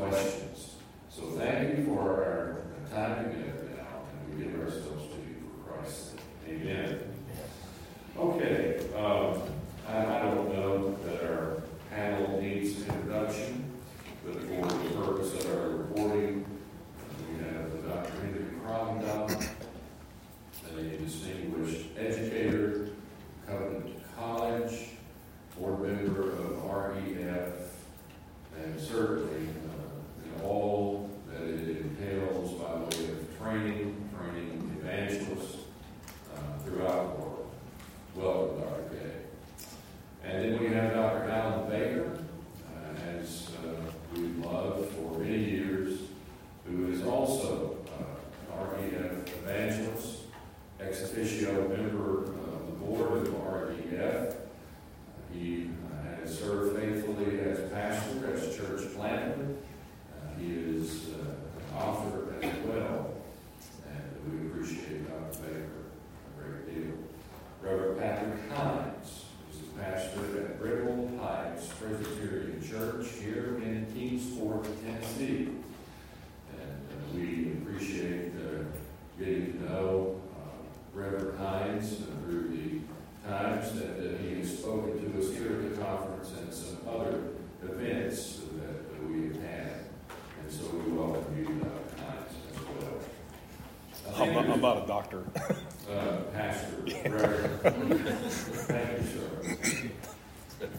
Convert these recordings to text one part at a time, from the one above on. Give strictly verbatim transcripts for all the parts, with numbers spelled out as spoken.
questions. So thank you for our time together now, and we give ourselves to you for Christ's sake. Amen. Okay, um, I, I don't know that our panel needs an introduction, but for the purpose of our recording, we have Doctor Henry Cromdon, a distinguished educator, Covenant College, board member of R E F, and certainly uh, in all that it entails by way of training, training evangelists uh, throughout the world. Welcome, Doctor K. And then we have Doctor Alan Baker, uh, as uh, we've loved for many years, who is also uh, an R E F evangelist, ex officio member of the board of R E F. He uh, has served faithfully as pastor, as church planter. Uh, he is uh, an author as well, and we appreciate Doctor Baker a great deal. Reverend Patrick Hines is the pastor at Brittle Heights Presbyterian Church here in Kingsport, Tennessee. And uh, we appreciate uh, getting to know uh, Reverend Hines uh, through the times that uh, he has spoken to us here at the conference and some other events that, that we have had. And so we welcome you, Doctor Hines, as well. I'm not, I'm not a doctor. Uh, Pastor, Reverend. Thank you, sir.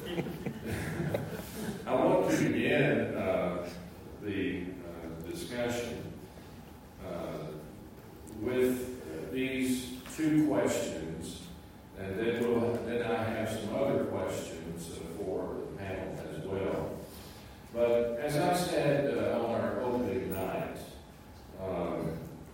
I want to begin uh, the uh, discussion uh, with these two questions, and then we'll then I have some other questions uh, for the panel as well. But as I said uh, on our opening night, um,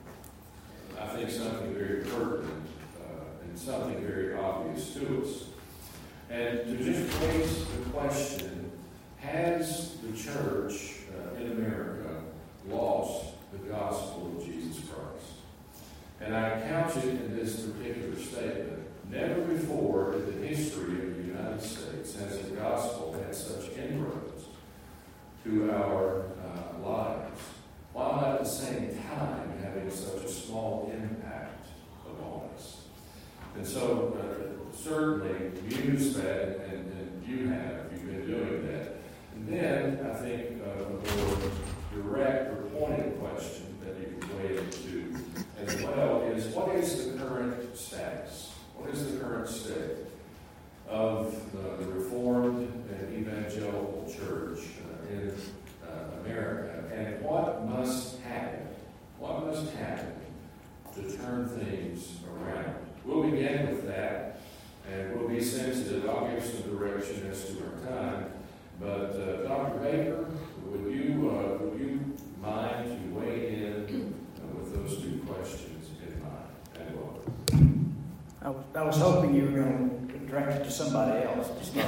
I think something very pertinent uh, and something very obvious to us. And to just raise the question, has the church uh, in America lost the gospel of Jesus Christ? And I couch it in this particular statement. Never before in the history of the United States has the gospel had such inroads to our uh, lives, while at the same time having such a small impact upon us. And so, uh, certainly, use that, and, and you have, you've been doing that. And then, I think, uh, a more direct or pointed question that you can weigh into as well is, what is the current status? What is the current state of the, the Reformed and Evangelical Church uh, in uh, America? And what must happen? What must happen to turn things around? We'll begin with that, and we'll be sensitive. I'll give some direction as to our time. But uh, Doctor Baker, would you uh, would you mind to weigh in uh, with those two questions in mind? And welcome. I was, I was hoping you were going to direct it to somebody else to start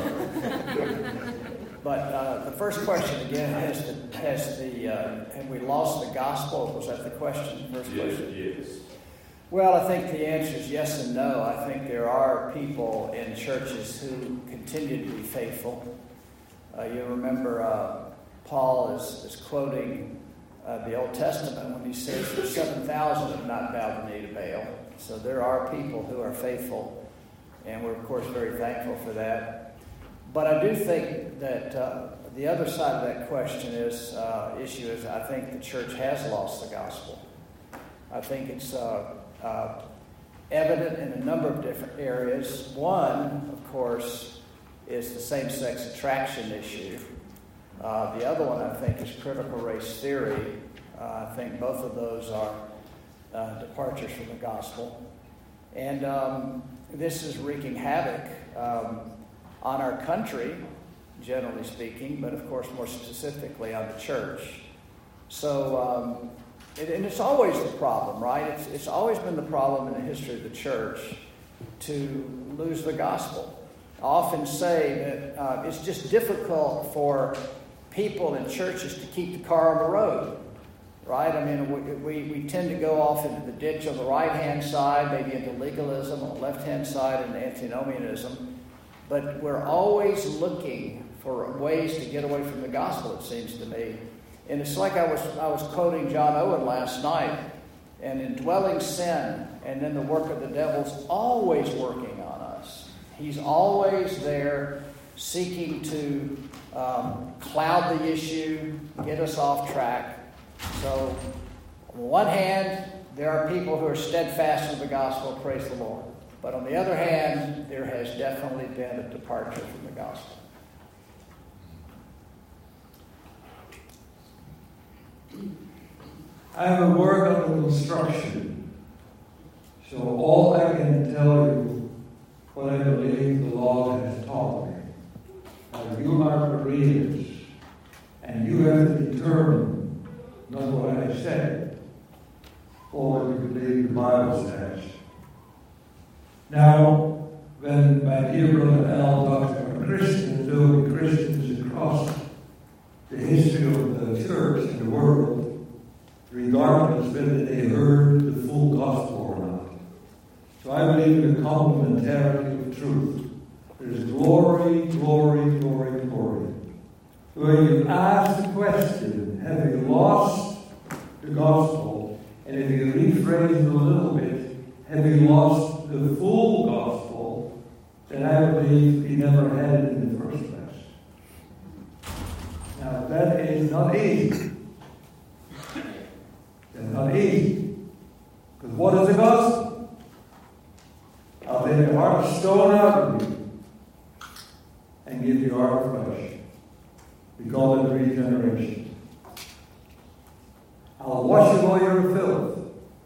with. But uh, the first question again has the, has the uh, have we lost the gospel? Was that the question? First question. Yes, yes. Well, I think the answer is yes and no. I think there are people in churches who continue to be faithful. Uh, you remember uh, Paul is, is quoting uh, the Old Testament when he says there's seven thousand have not bowed the knee to Baal. So there are people who are faithful, and we're, of course, very thankful for that. But I do think that uh, the other side of that question is, uh, issue is I think the church has lost the gospel. I think it's uh, uh, evident in a number of different areas. One, of course, is the same-sex attraction issue. Uh, the other one, I think, is critical race theory. Uh, I think both of those are uh, departures from the gospel. And um, this is wreaking havoc um, on our country, generally speaking, but of course more specifically on the church. So, um, it, and it's always the problem, right? It's, it's always been the problem in the history of the church to lose the gospel. I often say that uh, it's just difficult for people in churches to keep the car on the road, right? I mean, we, we, we tend to go off into the ditch on the right-hand side, maybe into legalism, on the left-hand side into antinomianism. But we're always looking for ways to get away from the gospel, it seems to me. And it's like I was I was quoting John Owen last night, and indwelling sin and then the work of the devil's always working on us. He's always there seeking to um, cloud the issue, get us off track. So on one hand, there are people who are steadfast in the gospel, praise the Lord. But on the other hand, there has definitely been a departure from the gospel. I have a work under construction, so all I can tell you what I believe the Lord has taught me. Now you are the readers, and you have to determine not what I said, or what you believe the Bible says. Now, when my dear brother Al talks about Christians, though Christians across the history of the church and the world, regardless whether they heard the full gospel or not. So I believe in the complementarity of truth. There's glory, glory, glory, glory. When you ask the question, have you lost the gospel? And if you rephrase it a little bit, have you lost the full gospel? Then I believe he never had it in the first place. Now that is not easy. It's not easy. Because what is the gospel? I'll take the heart of stone out of you and give you heart of flesh. We call it regeneration. I'll wash away your filth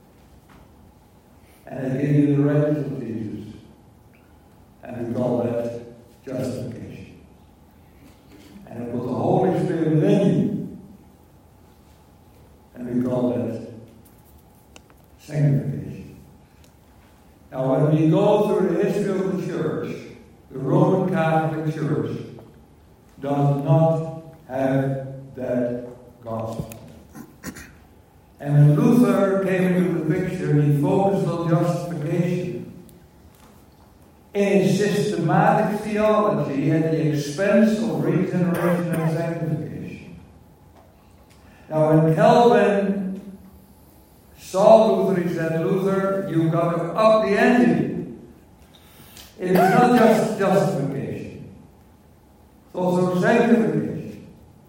and I give you the righteousness of Jesus. And we call that justification. And it was the Holy Spirit within you. And we call that sanctification. Now, when we go through the history of the church, the Roman Catholic Church does not have that gospel. And when Luther came into the picture, he focused on justification in his systematic theology at the expense of regeneration and sanctification. Now, when Calvin saw Luther, he said, Luther, you've got to up the ante. It's not just justification. It's also sanctification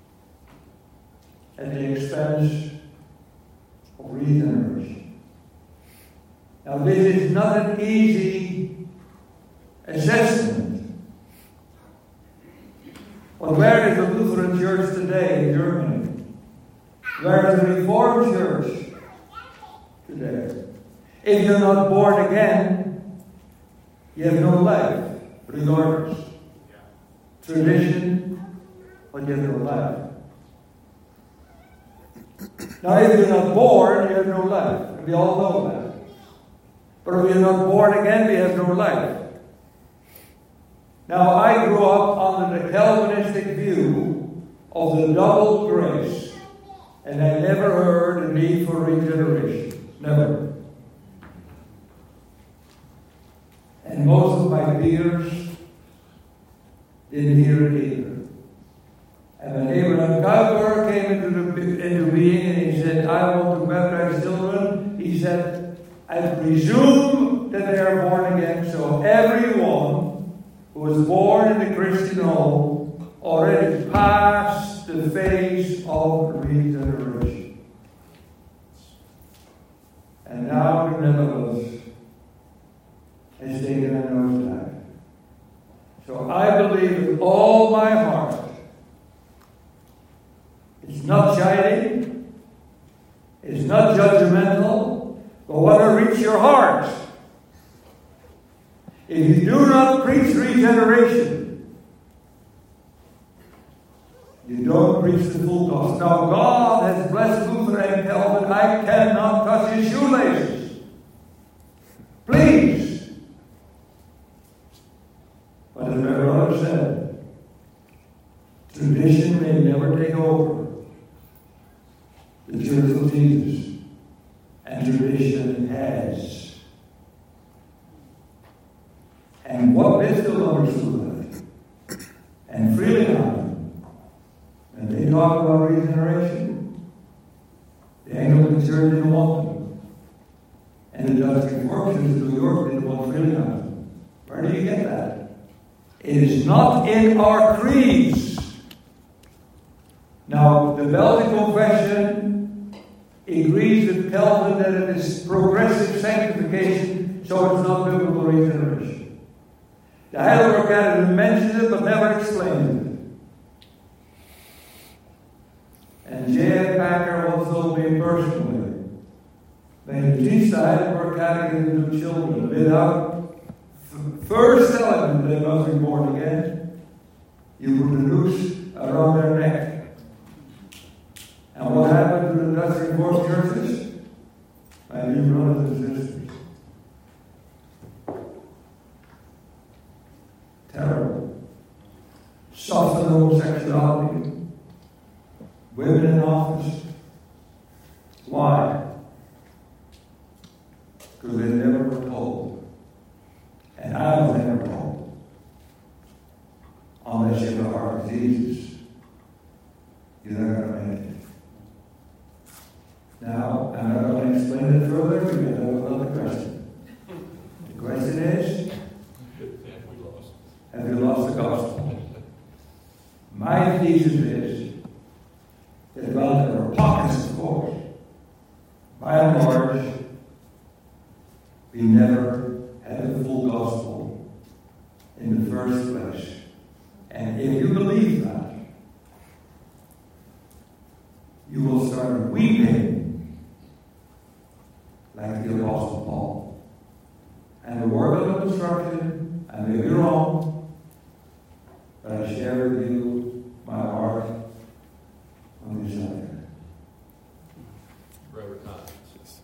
at the expense of regeneration. Now, this is not an easy assessment. But where is the Lutheran Church today in Germany? Where is the Reformed Church today? If you're not born again, you have no life, regardless. Tradition, but you have no life. Now, if you're not born, you have no life. And we all know that. But if you're not born again, we have no life. Now, I grew up under the Calvinistic view of the double grace, and I never heard the need for regeneration. Never. And most of my peers didn't hear it either. And when Abraham Kuyper came into, the, into being and he said, I want to baptize children, he said, I presume that they are born again, so everyone who was born in the Christian home already passed the phase of regeneration. And now the Netherlands has taken a nosedive. So I believe with all my heart, it's not chiding, it's not judgmental, but want to reach your heart. If you do not preach regeneration, you don't preach the full gospel. Now, God has blessed Luther and Calvin. I cannot touch his shoelaces. Please. But as my brother said, tradition may never take over the Church of Jesus, and tradition has. And what Whitfield understood that, and Freelinghuysen, when they talk about regeneration, The Anglican Church didn't want them. And the Dutch Reformed Church in New York didn't want really on them. Where do you get that? It is not in our creeds. Now, the Belgian Confession agrees with Calvin that it is progressive sanctification, so it's not biblical regeneration. The Heidelberg Catechism mentions it, but never explains it. And J F Packer once told me personally, when you teach the Heidelberg Catechism to children without first telling them they must be born again, you put a noose around their neck. And what happened to the Dutch Reformed churches? My dear brothers and sisters, terrible. Soften homosexuality. Women in office. Why? Because they never were told. And I was never told. Unless you have a heart disease, you're not going to make it. Now, I'm not going to explain it further because I have another question. The question is, have you lost the gospel? My thesis is that while there are pockets, of course, by and large, we never had the full gospel in the first place. And if you believe that, you will start weeping like the Apostle Paul. And the word of instruction, I may be wrong, but I share with you my heart on this subject. Reverend Hodges.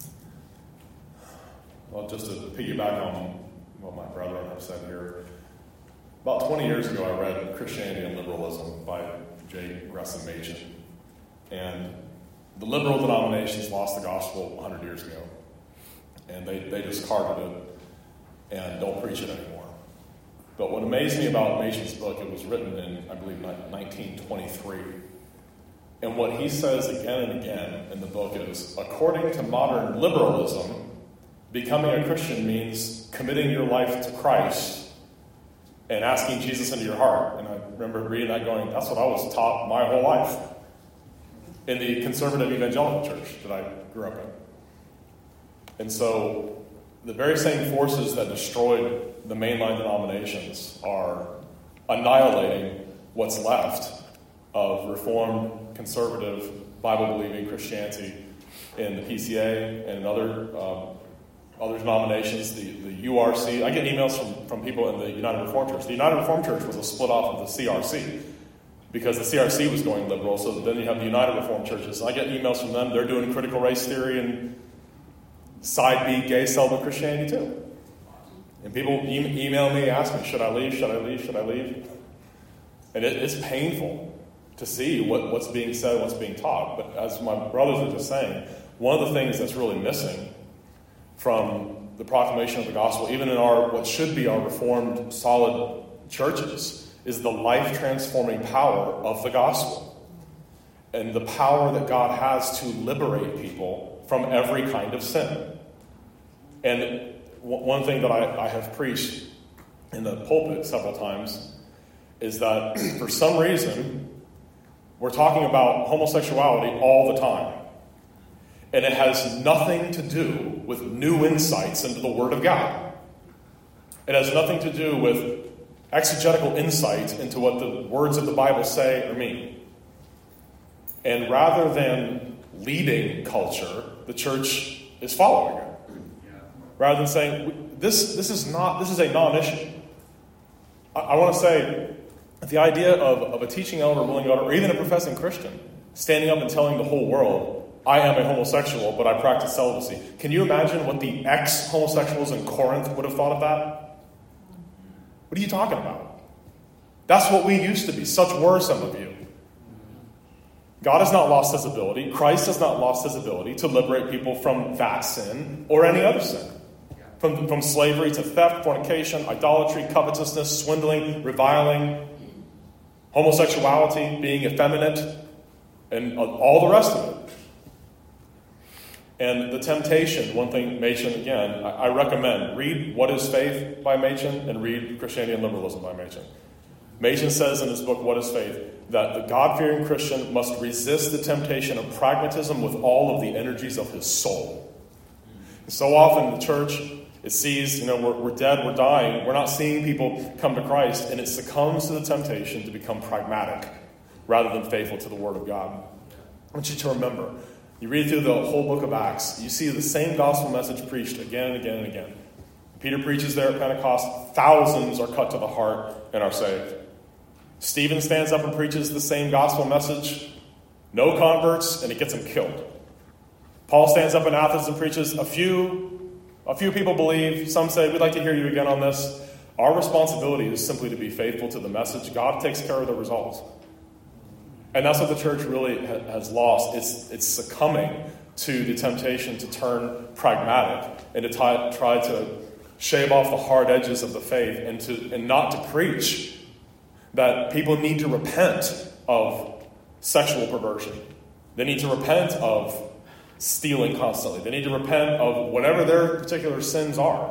Well, just to piggyback on what my brethren have said here, about twenty years ago I read Christianity and Liberalism by J. Gresham Machen. And the liberal denominations lost the gospel one hundred years ago. And they, they discarded it and don't preach it anymore. But what amazed me about Machen's book, it was written in, I believe, nineteen twenty-three. And what he says again and again in the book is, according to modern liberalism, becoming a Christian means committing your life to Christ and asking Jesus into your heart. And I remember reading that going, that's what I was taught my whole life in the conservative evangelical church that I grew up in. And so the very same forces that destroyed the mainline denominations are annihilating what's left of Reformed, conservative, Bible-believing Christianity in the P C A and in other um, other denominations, the, the U R C. I get emails from, from people in the United Reformed Church. The United Reformed Church was a split off of the C R C because the C R C was going liberal, so then you have the United Reformed Churches. I get emails from them. They're doing critical race theory and side B, gay celibate Christianity too. And people e- email me, ask me, should I leave, should I leave, should I leave? And it, it's painful to see what, what's being said, what's being taught. But as my brothers were just saying, one of the things that's really missing from the proclamation of the gospel, even in our what should be our Reformed, solid churches, is the life-transforming power of the gospel. And the power that God has to liberate people from every kind of sin. And one thing that I, I have preached in the pulpit several times is that for some reason, we're talking about homosexuality all the time. And it has nothing to do with new insights into the Word of God. It has nothing to do with exegetical insight into what the words of the Bible say or mean. And rather than leading culture, the church is following it. Rather than saying, this, this is not, this is a non-issue. I, I want to say, the idea of, of a teaching elder, ruling elder, or even a professing Christian, standing up and telling the whole world, I am a homosexual, but I practice celibacy. Can you imagine what the ex-homosexuals in Corinth would have thought of that? What are you talking about? That's what we used to be. Such were some of you. God has not lost his ability. Christ has not lost his ability to liberate people from that sin or any other sin. From, from slavery to theft, fornication, idolatry, covetousness, swindling, reviling, homosexuality, being effeminate, and all the rest of it. And the temptation, one thing Machen, again, I, I recommend, read What is Faith by Machen and read Christianity and Liberalism by Machen. Machen says in his book, What is Faith, that the God-fearing Christian must resist the temptation of pragmatism with all of the energies of his soul. And so often in the church, it sees, you know, we're, we're dead, we're dying, we're not seeing people come to Christ, and it succumbs to the temptation to become pragmatic rather than faithful to the Word of God. I want you to remember, you read through the whole book of Acts, you see the same gospel message preached again and again and again. Peter preaches there at Pentecost, thousands are cut to the heart and are saved. Stephen stands up and preaches the same gospel message, no converts, and it gets him killed. Paul stands up in Athens and preaches, a few, a few people believe, some say, we'd like to hear you again on this. Our responsibility is simply to be faithful to the message. God takes care of the results. And that's what the church really ha- has lost. It's, it's succumbing to the temptation to turn pragmatic and to t- try to shave off the hard edges of the faith and to and not to preach that people need to repent of sexual perversion. They need to repent of stealing constantly. They need to repent of whatever their particular sins are.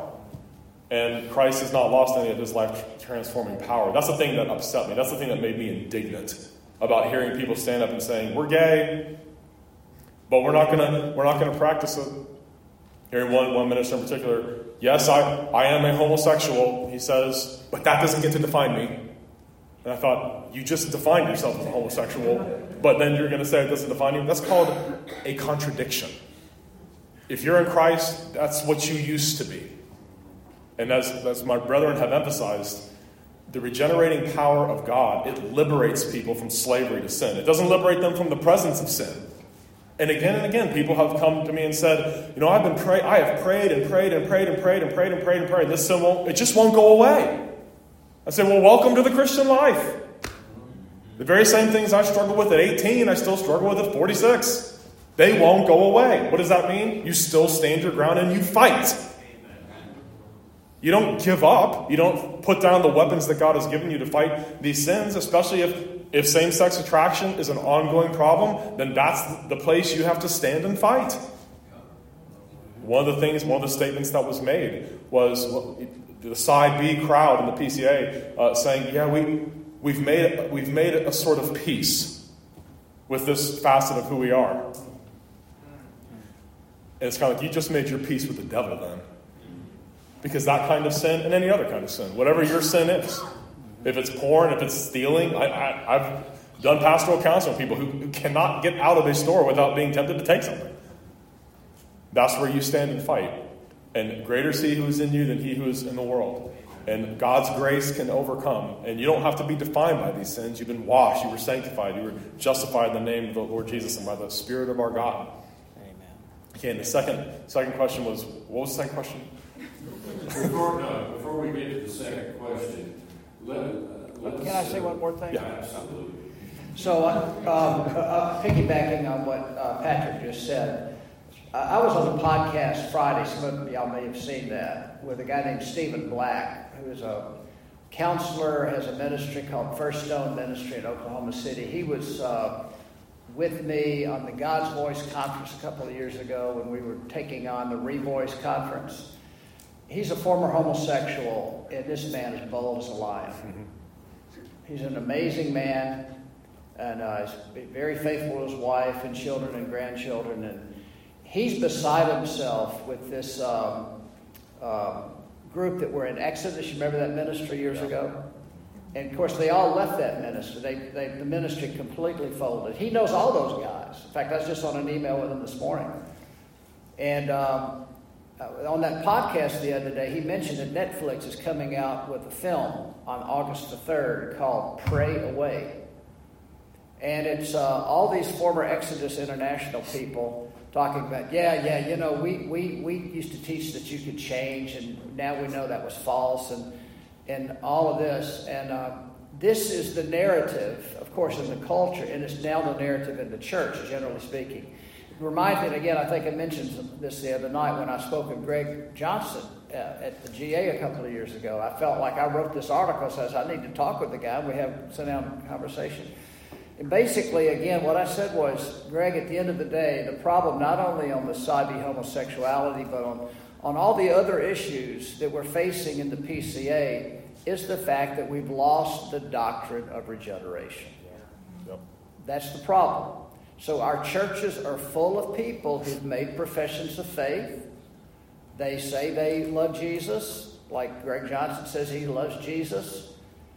And Christ has not lost any of his life-transforming power. That's the thing that upset me. That's the thing that made me indignant about hearing people stand up and saying, we're gay, but we're not gonna we're not gonna practice it. Hearing one, one minister in particular, yes, I, I am a homosexual, he says, but that doesn't get to define me. And I thought, you just defined yourself as a homosexual, but then you're going to say it doesn't define you? That's called a contradiction. If you're in Christ, that's what you used to be. And as, as my brethren have emphasized, the regenerating power of God, it liberates people from slavery to sin. It doesn't liberate them from the presence of sin. And again and again, people have come to me and said, you know, I've been pray- I have prayed and prayed and prayed and prayed and prayed and prayed and prayed. This sin won't, it just won't go away. I say, well, welcome to the Christian life. The very same things I struggled with at eighteen, I still struggle with at forty-six. They won't go away. What does that mean? You still stand your ground and you fight. You don't give up. You don't put down the weapons that God has given you to fight these sins, especially if, if same-sex attraction is an ongoing problem, then that's the place you have to stand and fight. One of the things, one of the statements that was made was the side B crowd in the P C A uh, saying, yeah, we, we've made, we've made a sort of peace with this facet of who we are. And it's kind of like, you just made your peace with the devil then. Because that kind of sin, and any other kind of sin, whatever your sin is, if it's porn, if it's stealing, I, I, I've done pastoral counseling with people who, who cannot get out of a store without being tempted to take something. That's where you stand and fight. And greater is he who is in you than he who is in the world. And God's grace can overcome. And you don't have to be defined by these sins. You've been washed, you were sanctified, you were justified in the name of the Lord Jesus and by the Spirit of our God. Amen. Okay, and the second, second question was, what was the second question? Before, no, before we get to the second question, let, uh, let Can us, I say one more thing? Yeah. Absolutely. So, uh, um, uh, piggybacking on what uh, Patrick just said, uh, I was on a podcast Friday, some of y'all may have seen that, with a guy named Stephen Black, who is a counselor, has a ministry called First Stone Ministry in Oklahoma City. He was uh, with me on the God's Voice conference a couple of years ago when we were taking on the Revoice conference. He's a former homosexual, and this man is bold as a lion. He's an amazing man, and uh, he's very faithful to his wife and children and grandchildren. And he's beside himself with this um, uh, group that were in Exodus. You remember that ministry years ago? And, of course, they all left that ministry. They, they, the ministry completely folded. He knows all those guys. In fact, I was just on an email with him this morning. And Um, Uh, on that podcast the other day, he mentioned that Netflix is coming out with a film on August the third called Pray Away. And it's uh, all these former Exodus International people talking about, yeah, yeah, you know, we, we, we used to teach that you could change, and now we know that was false, and, and all of this. And uh, this is the narrative, of course, in the culture, and it's now the narrative in the church, generally speaking. It reminds me, and again, I think I mentioned this the other night when I spoke with Greg Johnson uh, at the G A a couple of years ago. I felt like I wrote this article, says I need to talk with the guy. We have sit down conversation. And basically, again, what I said was, Greg, at the end of the day, the problem not only on the side of homosexuality, but on, on all the other issues that we're facing in the P C A is the fact that we've lost the doctrine of regeneration. Yep. That's the problem. So our churches are full of people who've made professions of faith. They say they love Jesus, like Greg Johnson says he loves Jesus,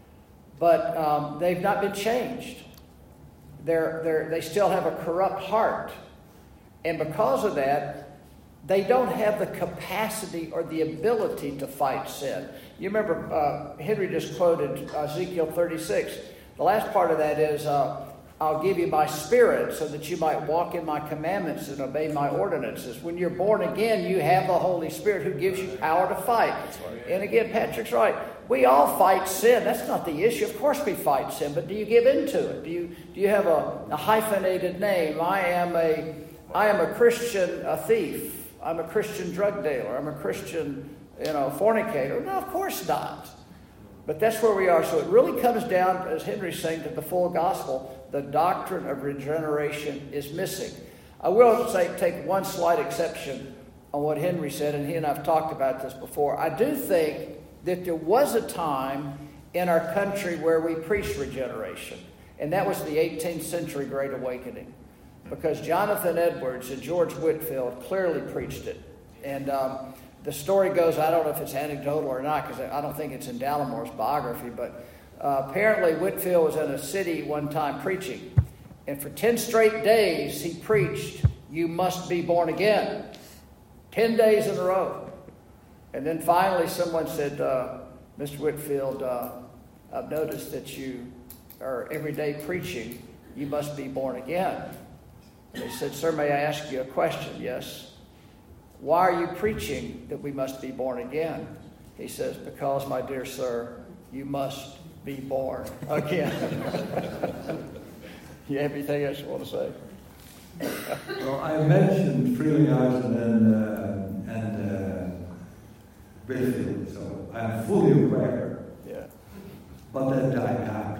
but um, they've not been changed. They're, they're, they still have a corrupt heart. And because of that, they don't have the capacity or the ability to fight sin. You remember uh, Henry just quoted Ezekiel thirty-six. The last part of that is, uh, I'll give you my spirit so that you might walk in my commandments and obey my ordinances. When you're born again, you have the Holy Spirit who gives you power to fight. And again, Patrick's right. We all fight sin. That's not the issue. Of course we fight sin, but do you give into it? Do you do you have a, a hyphenated name? I am a I am a Christian a thief. I'm a Christian drug dealer. I'm a Christian, you know, fornicator. No, of course not. But that's where we are. So it really comes down, as Henry's saying, to the full gospel. The doctrine of regeneration is missing. I will say take one slight exception on what Henry said, and he and I have talked about this before. I do think that there was a time in our country where we preached regeneration, and that was the eighteenth century Great Awakening, because Jonathan Edwards and George Whitefield clearly preached it. And um, the story goes, I don't know if it's anecdotal or not, because I don't think it's in Dallamore's biography, but uh, apparently Whitefield was in a city one time preaching, and for ten straight days he preached, you must be born again. Ten days in a row. And then finally someone said, uh, Mister Whitefield, uh, I've noticed that you are every day preaching, you must be born again. And he said, sir, may I ask you a question? Yes. Why are you preaching that we must be born again? He says, because, my dear sir, you must be born again. You have anything else you want to say? Well, I mentioned Frelinghuysen and, uh, and uh, Whitefield, so I'm fully aware. Yeah. But that died out.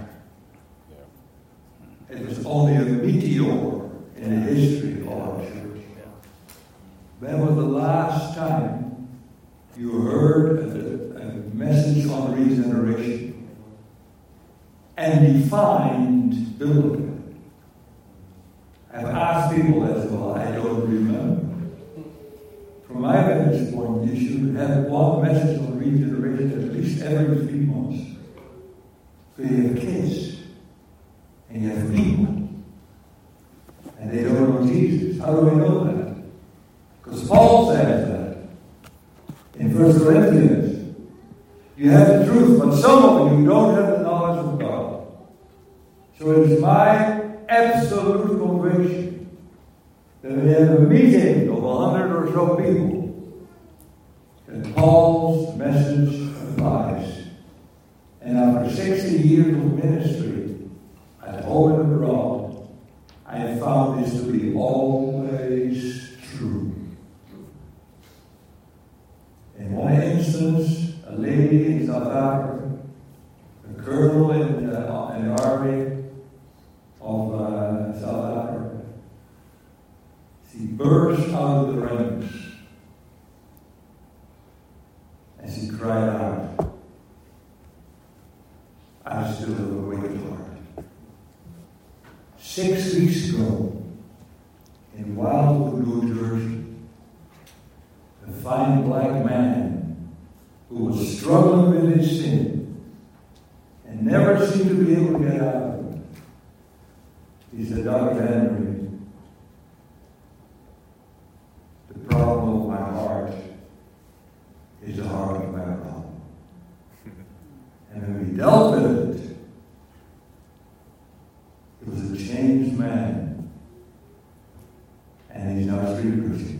Yeah. It was only a meteor in the history of our church. When was the last time you heard a, a message on regeneration and defined biblically? I've asked people as well, I don't remember. From my vantage point, you should have one message on regeneration at least every three months. So you have kids, and you have people, and they don't know Jesus. How do we know that? Because Paul says that in First Corinthians. You have the truth, but some of you don't have the knowledge of God. So it is my absolute conviction that we have a meeting of a hundred or so people that Paul's message applies. And after sixty years of ministry at home and abroad, I have found this to be always true. In one instance, a lady in South Africa, a colonel in, uh, in the army of uh, South Africa, she burst out of the ranks and she cried out, I still have a wicked heart. Six weeks ago, in Wildwood, New Jersey, a fine black man who was struggling with his sin and never seemed to be able to get out of it. He said, Doctor Henry, the problem of my heart is the heart of my problem. And when we dealt with it, it was a changed man. And he's now a free Christian.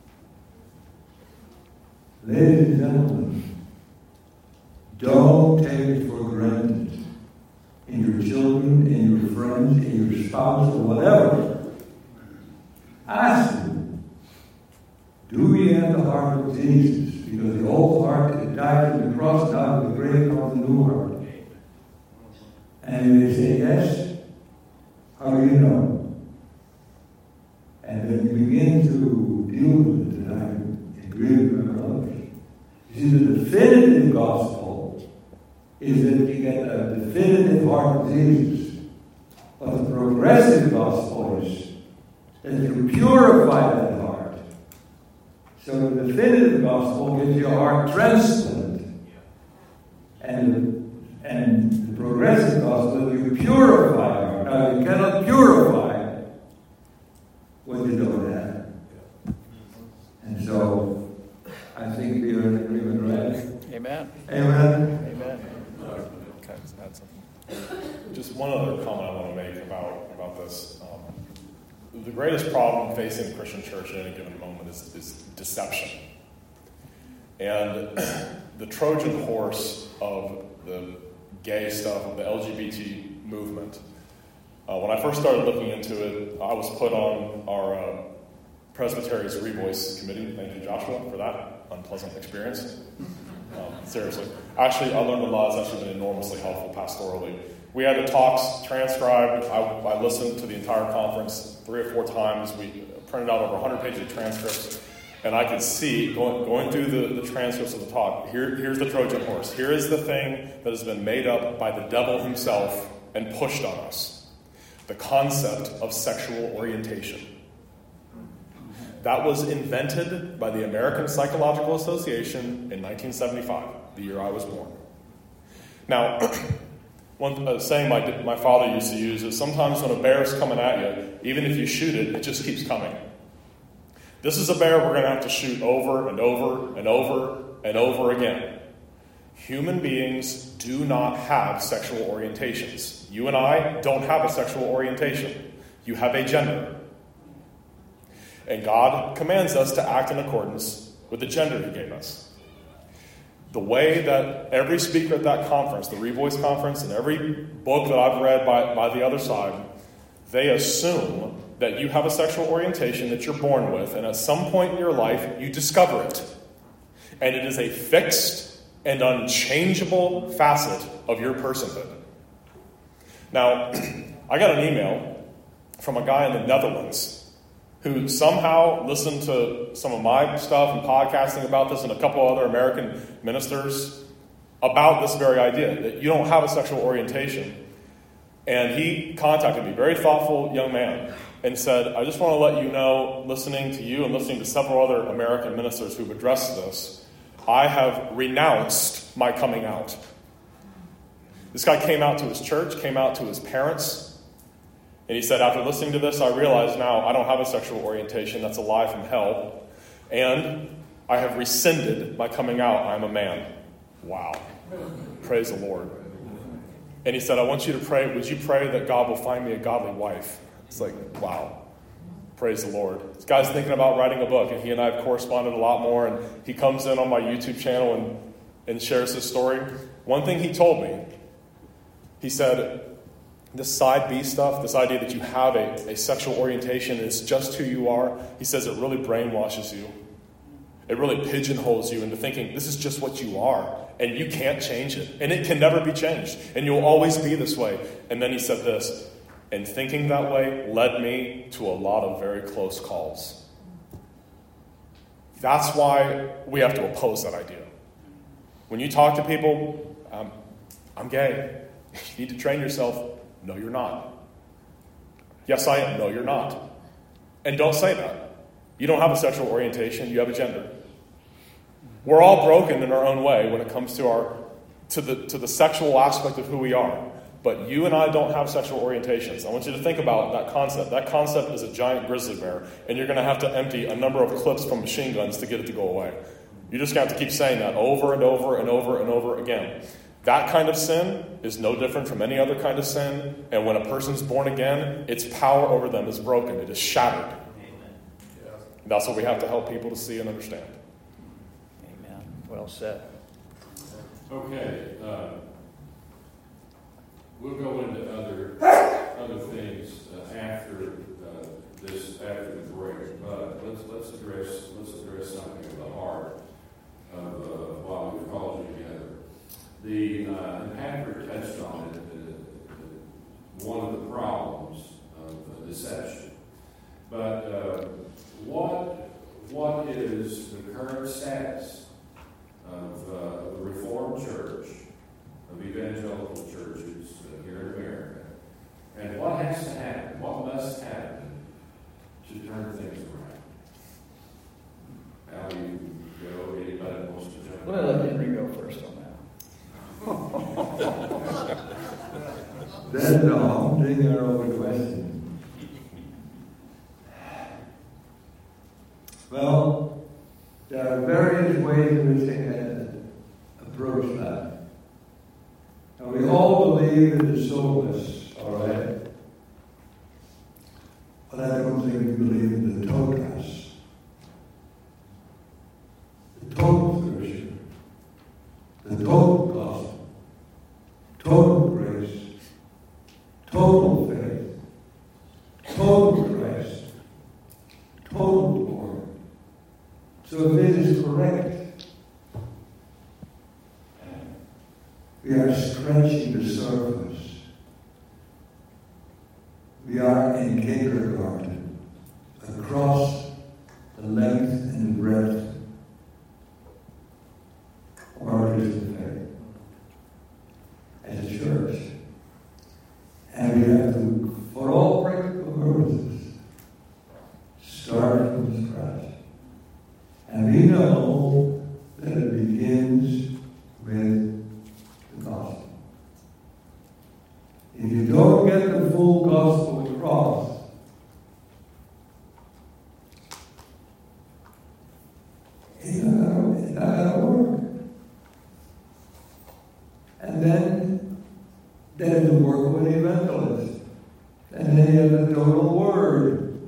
Ladies and gentlemen, don't take it for granted in your children, in your friends, in your spouse, or whatever. Ask them, do we have the heart of Jesus? Because the old heart that died on the cross, died of the grave, comes the new heart. And if they say yes, How do you know? And then you begin to deal with it, and I agree with my brothers. You see, the definitive gospel is that you get a definitive heart of Jesus. But the progressive gospel is that you purify that heart. So the definitive gospel gives you a heart transplant. And, and the progressive gospel, you purify your heart. Now, you cannot purify what you don't have. And so, I think we are in agreement, right? Amen. Amen. Amen. Can I add something? Just one other comment I want to make about, about this. Um, the greatest problem facing the Christian church at any given moment is, is deception. And the Trojan horse of the gay stuff, of the L G B T movement, uh, when I first started looking into it, I was put on our uh, Presbytery's Revoice Committee. Thank you, Joshua, for that unpleasant experience. Um, seriously. Actually, I learned a lot. It's actually been enormously helpful pastorally. We had the talks transcribed. I, I listened to the entire conference three or four times. We printed out over one hundred pages of transcripts. And I could see, going, going through the, the transcripts of the talk, here, here's the Trojan horse. Here is the thing that has been made up by the devil himself and pushed on us. The concept of sexual orientation. That was invented by the American Psychological Association in nineteen seventy-five, the year I was born. Now, one uh, saying my, my father used to use is sometimes when a bear is coming at you, even if you shoot it, it just keeps coming. This is a bear we're going to have to shoot over and over and over and over again. Human beings do not have sexual orientations. You and I don't have a sexual orientation. You have a gender. And God commands us to act in accordance with the gender He gave us. The way that every speaker at that conference, the Revoice Conference, and every book that I've read by, by the other side, they assume that you have a sexual orientation that you're born with, and at some point in your life, you discover it. And it is a fixed and unchangeable facet of your personhood. Now, I got an email from a guy in the Netherlands who somehow listened to some of my stuff and podcasting about this and a couple other American ministers about this very idea, that you don't have a sexual orientation. And he contacted me, very thoughtful young man, and said, I just want to let you know, listening to you and listening to several other American ministers who've addressed this, I have renounced my coming out. This guy came out to his church, came out to his parents, and he said, after listening to this, I realize now I don't have a sexual orientation. That's a lie from hell. And I have rescinded my coming out. I'm a man. Wow. Praise the Lord. And he said, I want you to pray. Would you pray that God will find me a godly wife? It's like, wow. Praise the Lord. This guy's thinking about writing a book, and he and I have corresponded a lot more, and he comes in on my YouTube channel and, and shares his story. One thing he told me, he said, this side B stuff, this idea that you have a, a sexual orientation is just who you are, he says it really brainwashes you. It really pigeonholes you into thinking this is just what you are, and you can't change it, and it can never be changed, and you'll always be this way. And then he said this, and thinking that way led me to a lot of very close calls. That's why we have to oppose that idea. When you talk to people, um, I'm gay, you need to train yourself. No, you're not. Yes, I am. No, you're not. And don't say that. You don't have a sexual orientation. You have a gender. We're all broken in our own way when it comes to our to the to the sexual aspect of who we are. But you and I don't have sexual orientations. I want you to think about that concept. That concept is a giant grizzly bear, and you're going to have to empty a number of clips from machine guns to get it to go away. You're just going to have to keep saying that over and over and over and over again. That kind of sin is no different from any other kind of sin. And when a person's born again, its power over them is broken. It is shattered. Amen. That's what we have to help people to see and understand. Amen. Well said. Okay. Uh, we'll go into other other things uh, after uh, this after the break. But let's let's address let's address something of the heart of uh, why we called you together. The uh, and Patrick touched on it. Uh, one of the problems deception. But uh, what what is the current status of uh, the Reformed Church, of evangelical churches uh, here in America? And what has to happen? What must happen to turn things around? How do you go? Anybody wants to jump in? Well, let Henry go first on that. That's a haunting or old question. Well, there are various ways in which they can approach that. And we all believe in the soulless, all right? But I don't think we believe in the totas. The total scripture, the total gospel, total grace, total faith, total Christ, total glory. So if it is correct, we are scratching the surface. We are in kindergarten, across the length and breadth of our Christian faith as a church. And we have to, for all practical purposes, start from scratch. And we know that it begins with the gospel. If you don't get the full gospel across, it's not going to work. And then there's the work of an evangelist. And then you have the total word.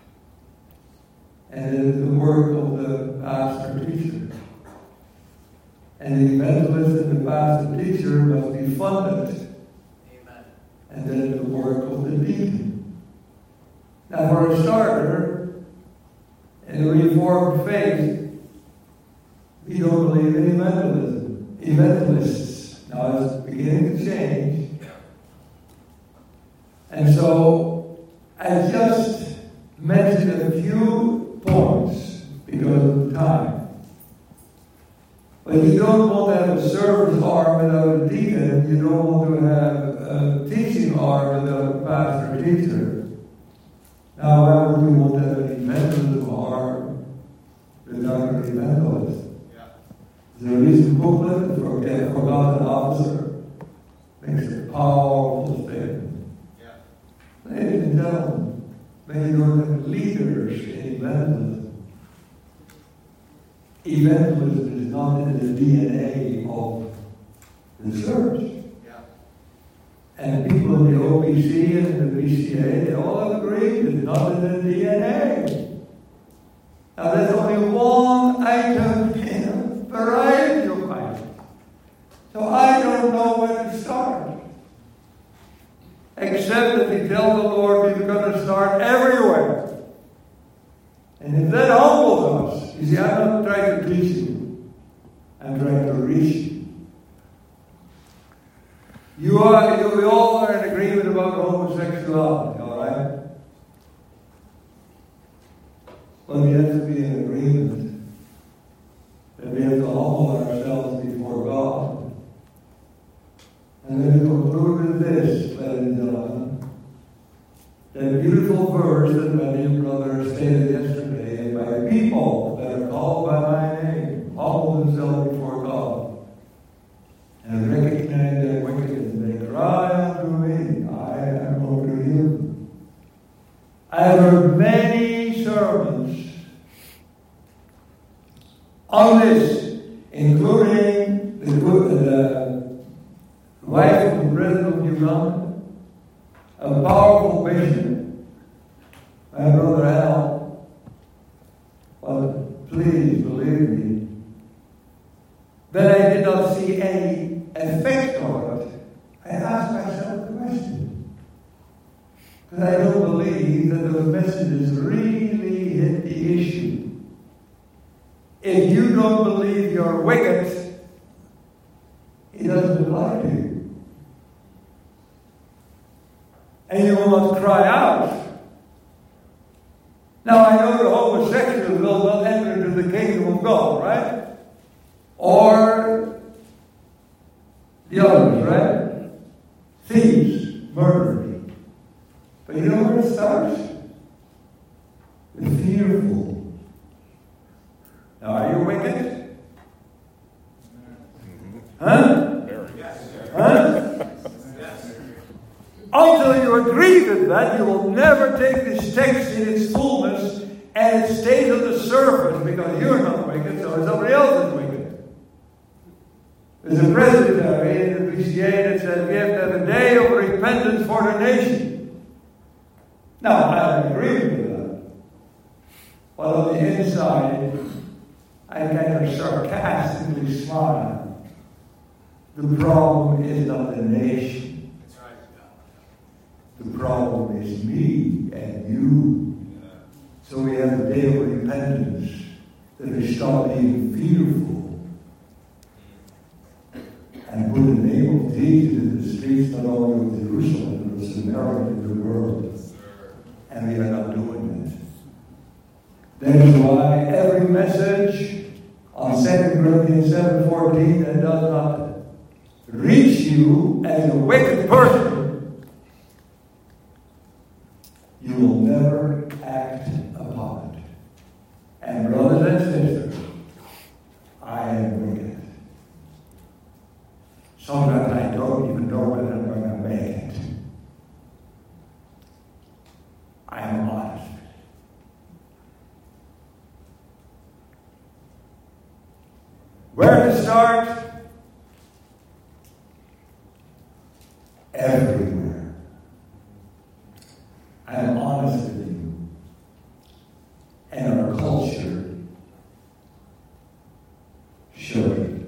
And then the work of the pastor teacher. And the evangelist and the pastor teacher must be funded. And then the work of the deacon. Now, for a starter, in the Reformed faith, we don't believe in evangelism. Evangelists. Now, it's beginning to change. And so, I just mentioned a few points because of time. But you don't want to have a service arm without a deacon. You don't want to have a teaching arm without a pastor or teacher. Now, why would you want to have an evangelism arm without an evangelist? Yeah. There's a recent booklet for a forgotten officer. Makes a powerful statement. Yeah. Ladies and gentlemen, may you have leaders in evangelism. Evangelism is not in the D N A of the church. Yeah. And people in the O P C and the B C A, they all agree it's not in the D N A. Now there's only one item in a variety of items. So I don't know where to start. Except that we tell the Lord we're going to start everywhere. And if that humbles us, you see, I'm not trying to teach you. I'm trying to reach you. You are, you, we all are in agreement about homosexuality, all right? But we have to be in agreement that we have to humble ourselves before God. And let me conclude with this, ladies and gentlemen. That beautiful verse that my dear brother stated yesterday, and by people that are called by my name, humble themselves before God, and recognize their wickedness, and they cry unto me, I am going to heal them. I have heard many sermons on this, including the, the wife of the president of Uganda, a powerful bishop, my brother Al. But please believe me, that I did not see any effect of it. I asked myself the question. Because I don't believe that those messages really hit the issue. If you don't believe you're wicked, he doesn't apply to you. And you will not cry out I know the homosexuals will not enter into the kingdom of God, right? Or the others, right? Thieves, murderers. But you know where it starts? With fearful. Now, are you wicked? Huh? Huh? Until you agree with that, you will never take this text in its fullness and it stays on the surface because you're not wicked, so somebody else is wicked. There's a presbytery in the P C A that says we have to have a day of repentance for the nation. Now, I agree with that. But on the inside, I kind of sarcastically smile. The problem is not the nation. The problem is me and you. So we have a day of repentance that we stop being fearful and put the name of Jesus in the streets not only of Jerusalem, but also in the world. And we are not doing it. That is why every message on Second Corinthians seven fourteen that does not reach you as a wicked person, you will never act upon it. And brothers and sisters, I am wicked. Sometimes I don't even know whether I'm going to make it. I am honest. Where to start? Everywhere. I am honest with you. And our culture shows it.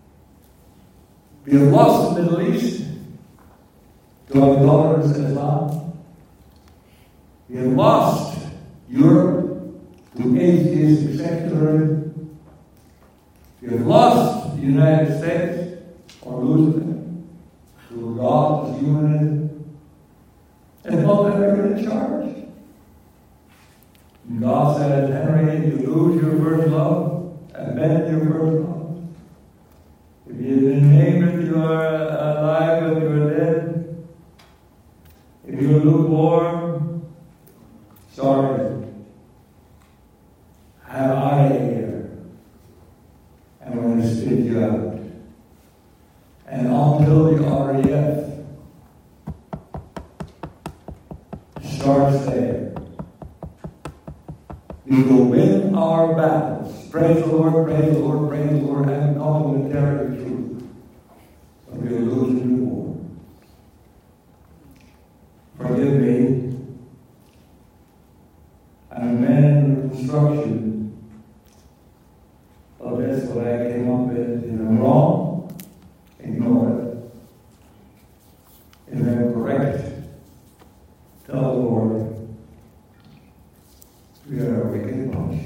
We have lost the Middle East to idolaters and Islam. We have lost Europe to atheistic secularism. We have lost the United States, or losing them, to a godless humanism. And both of them are in charge. And God said, Henry, you lose your first love, abandon your first love. If you didn't name it, you are alive and you are dead. If you are lukewarm, sorry. I'm out of here. I'm going to spit you out. And until the R A F starts there, we will win our battles. Praise the Lord, praise the Lord, praise the Lord, and complementary truth. But we are losing the war. Forgive me. I'm a man in construction. Well, that's what I came up with. If I'm wrong, ignore it. If I'm correct, tell the Lord, we are a wicked bunch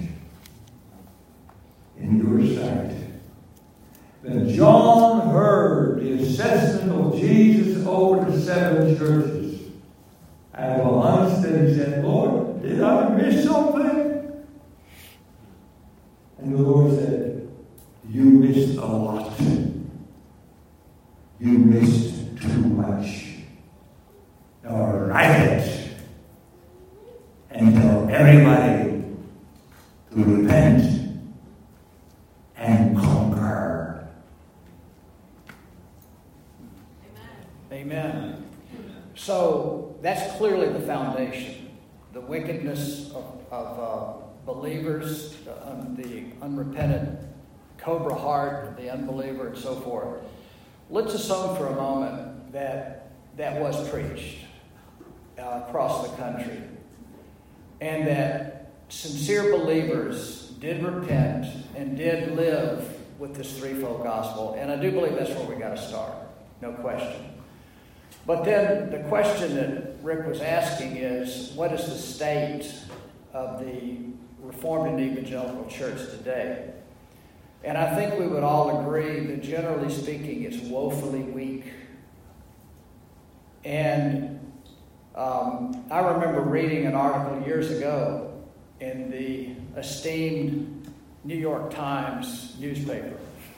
in your sight. Then John heard the assessment of Jesus over the seven churches. And once then he said, Lord, did I miss something? And the Lord said, you missed a lot. You missed too much. Now write it and tell everybody to repent and conquer. Amen. So that's clearly the foundation. The wickedness of, of uh, believers, the, um, the unrepentant cobra heart, the unbeliever, and so forth. Let's assume for a moment that that was preached uh, across the country, and that sincere believers did repent and did live with this threefold gospel. And I do believe that's where we got to start, no question. But then the question that Rick was asking is, what is the state of the Reformed and Evangelical Church today? And I think we would all agree that generally speaking, it's woefully weak. And um, I remember reading an article years ago in the esteemed New York Times newspaper.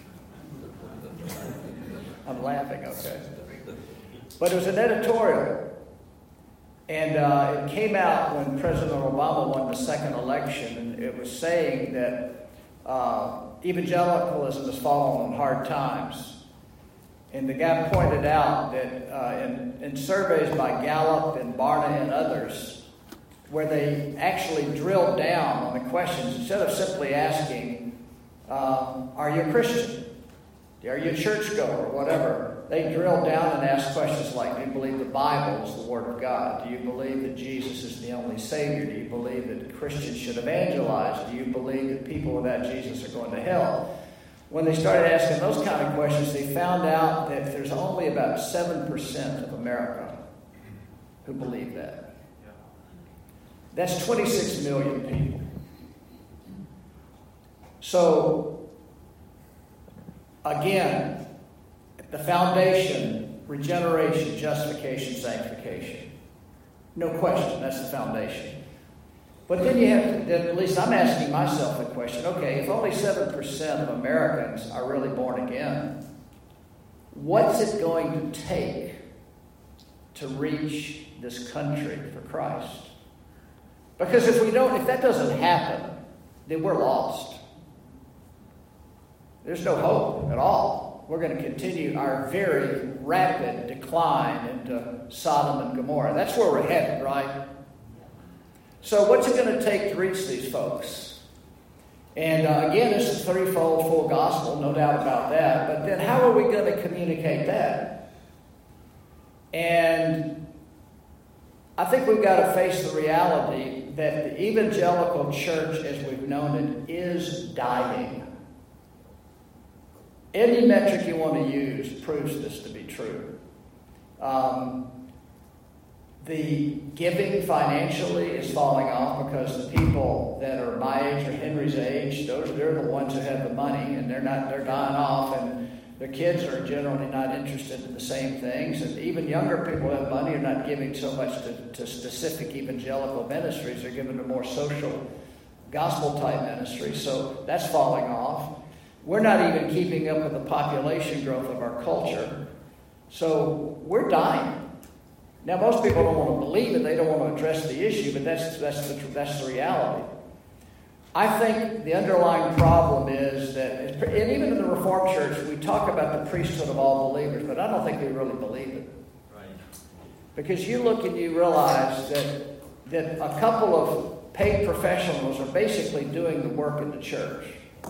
I'm laughing, okay. But it was an editorial. And uh, it came out when President Obama won the second election, and it was saying that uh, evangelicalism has fallen on hard times. And the guy pointed out that uh, in, in surveys by Gallup and Barna and others, where they actually drilled down on the questions, instead of simply asking, uh, are you a Christian? Are you a churchgoer? Or whatever. They drilled down and asked questions like, do you believe the Bible is the Word of God? Do you believe that Jesus is the only Savior? Do you believe that Christians should evangelize? Do you believe that people without Jesus are going to hell? When they started asking those kind of questions, they found out that there's only about seven percent of America who believe that. That's twenty-six million people. So, again, the foundation, regeneration, justification, sanctification. No question, that's the foundation. But then you have to, at least I'm asking myself the question, okay, if only seven percent of Americans are really born again, what's it going to take to reach this country for Christ? Because if we don't, if that doesn't happen, then we're lost. There's no hope at all. We're going to continue our very rapid decline into Sodom and Gomorrah. That's where we're headed, right? So what's it going to take to reach these folks? And uh, again, this is threefold full gospel, no doubt about that. But then how are we going to communicate that? And I think we've got to face the reality that the evangelical church as we've known it is dying. Any metric you want to use proves this to be true. Um, the giving financially is falling off because the people that are my age or Henry's age, those they're the ones who have the money, and they're not they're dying off, and their kids are generally not interested in the same things, and even younger people who have money are not giving so much to, to specific evangelical ministries; they're giving to more social, gospel type ministries. So that's falling off. We're not even keeping up with the population growth of our culture. So we're dying. Now, most people don't want to believe it. They don't want to address the issue, but that's, that's, the, that's the reality. I think the underlying problem is that, and even in the Reformed Church, we talk about the priesthood of all believers, but I don't think we really believe it. Right. Because you look and you realize that, that a couple of paid professionals are basically doing the work in the church.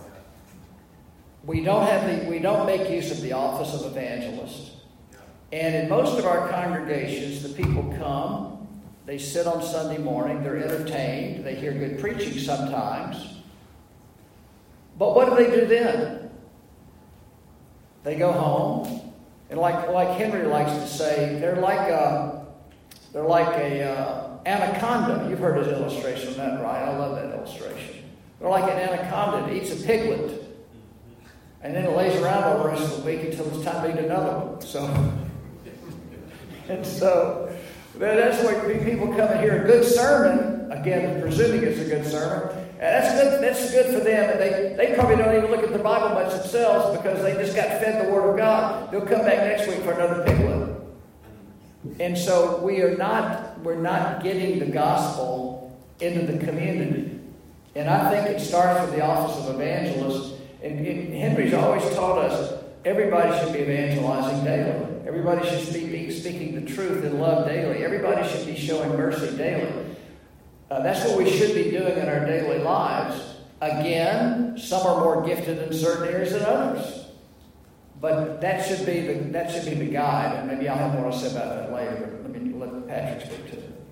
We don't have the, we don't make use of the office of evangelist. And in most of our congregations, the people come, they sit on Sunday morning, they're entertained, they hear good preaching sometimes. But what do they do then? They go home, and like like Henry likes to say, they're like a they're like a uh, anaconda. You've heard his illustration of that, right? I love that illustration. They're like an anaconda that eats a piglet. And then it lays around all the rest of the week until it's time to eat another one. So, and so that's why people come and hear a good sermon. Again, presuming it's a good sermon. And that's good. That's good for them. And they, they probably don't even look at the Bible much themselves because they just got fed the Word of God. They'll come back next week for another piglet. And so we are not. We're not getting the gospel into the community. And I think it starts with the office of evangelist. And Henry's always taught us everybody should be evangelizing daily. Everybody should be speaking the truth in love daily. Everybody should be showing mercy daily. Uh, that's what we should be doing in our daily lives. Again, some are more gifted in certain areas than others. But that should be the that should be the guide. And maybe I'll have more to say about that later. But let me let Patrick speak to it.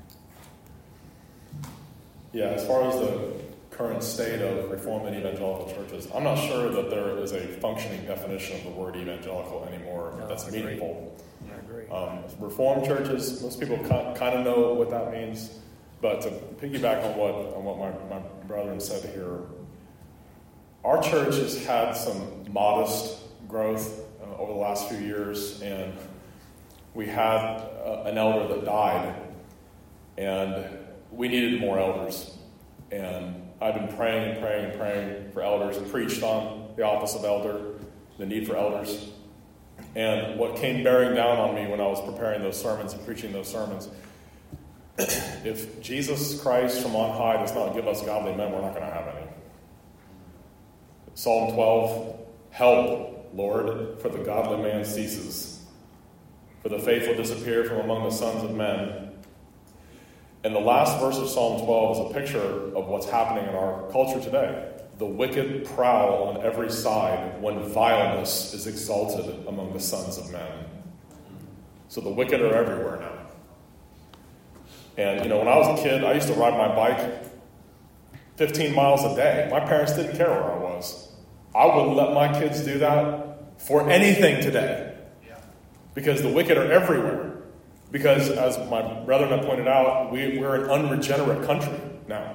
Yeah, as far as the current state of Reformed and evangelical churches, I'm not sure that there is a functioning definition of the word evangelical anymore no, that's meaningful. I agree. Um, Reformed churches, most people kind of know what that means, but to piggyback on what on what my, my brethren said here, our church has had some modest growth uh, over the last few years, and we had uh, an elder that died, and we needed more elders. And I've been praying and praying and praying for elders and preached on the office of elder, the need for elders. And what came bearing down on me when I was preparing those sermons and preaching those sermons, if Jesus Christ from on high does not give us godly men, we're not going to have any. Psalm twelve, help, Lord, for the godly man ceases, for the faithful disappear from among the sons of men. And the last verse of Psalm twelve is a picture of what's happening in our culture today. The wicked prowl on every side when vileness is exalted among the sons of men. So the wicked are everywhere now. And, you know, when I was a kid, I used to ride my bike fifteen miles a day. My parents didn't care where I was. I wouldn't let my kids do that for anything today. Because the wicked are everywhere. Because, as my brethren have pointed out, we, we're an unregenerate country now.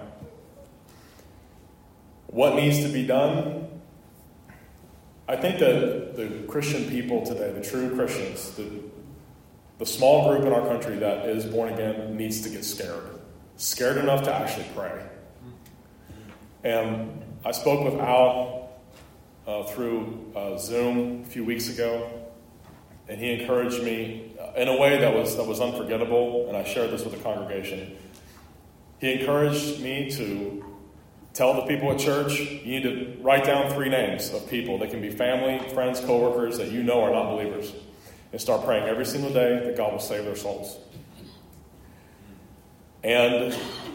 What needs to be done? I think that the Christian people today, the true Christians, the, the small group in our country that is born again needs to get scared. Scared enough to actually pray. And I spoke with Al uh, through uh, Zoom a few weeks ago, and he encouraged me in a way that was that was unforgettable, and I shared this with the congregation. He encouraged me to tell the people at church, you need to write down three names of people. They can be family, friends, coworkers that you know are not believers. And start praying every single day that God will save their souls. And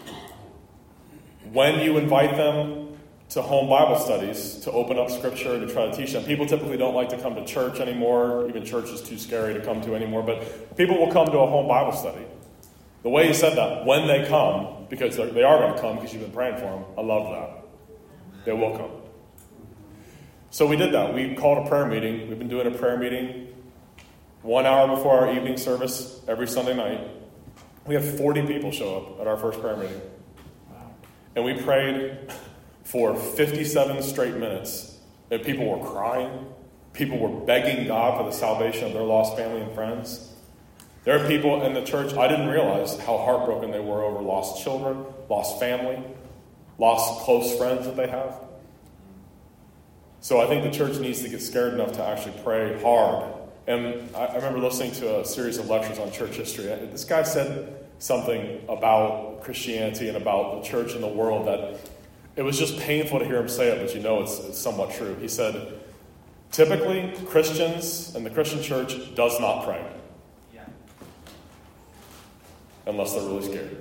when you invite them to home Bible studies, to open up Scripture and to try to teach them, people typically don't like to come to church anymore. Even church is too scary to come to anymore. But people will come to a home Bible study. The way you said that, when they come, because they are going to come because you've been praying for them, I love that. They will come. So we did that. We called a prayer meeting. We've been doing a prayer meeting one hour before our evening service every Sunday night. We had forty people show up at our first prayer meeting. And we prayed for fifty-seven straight minutes. And people were crying. People were begging God for the salvation of their lost family and friends. There are people in the church, I didn't realize how heartbroken they were over lost children, lost family, lost close friends that they have. So I think the church needs to get scared enough to actually pray hard. And I, I remember listening to a series of lectures on church history. This guy said something about Christianity and about the church and the world that it was just painful to hear him say it, but you know it's, it's somewhat true. He said, typically, Christians and the Christian church does not pray. Unless they're really scared.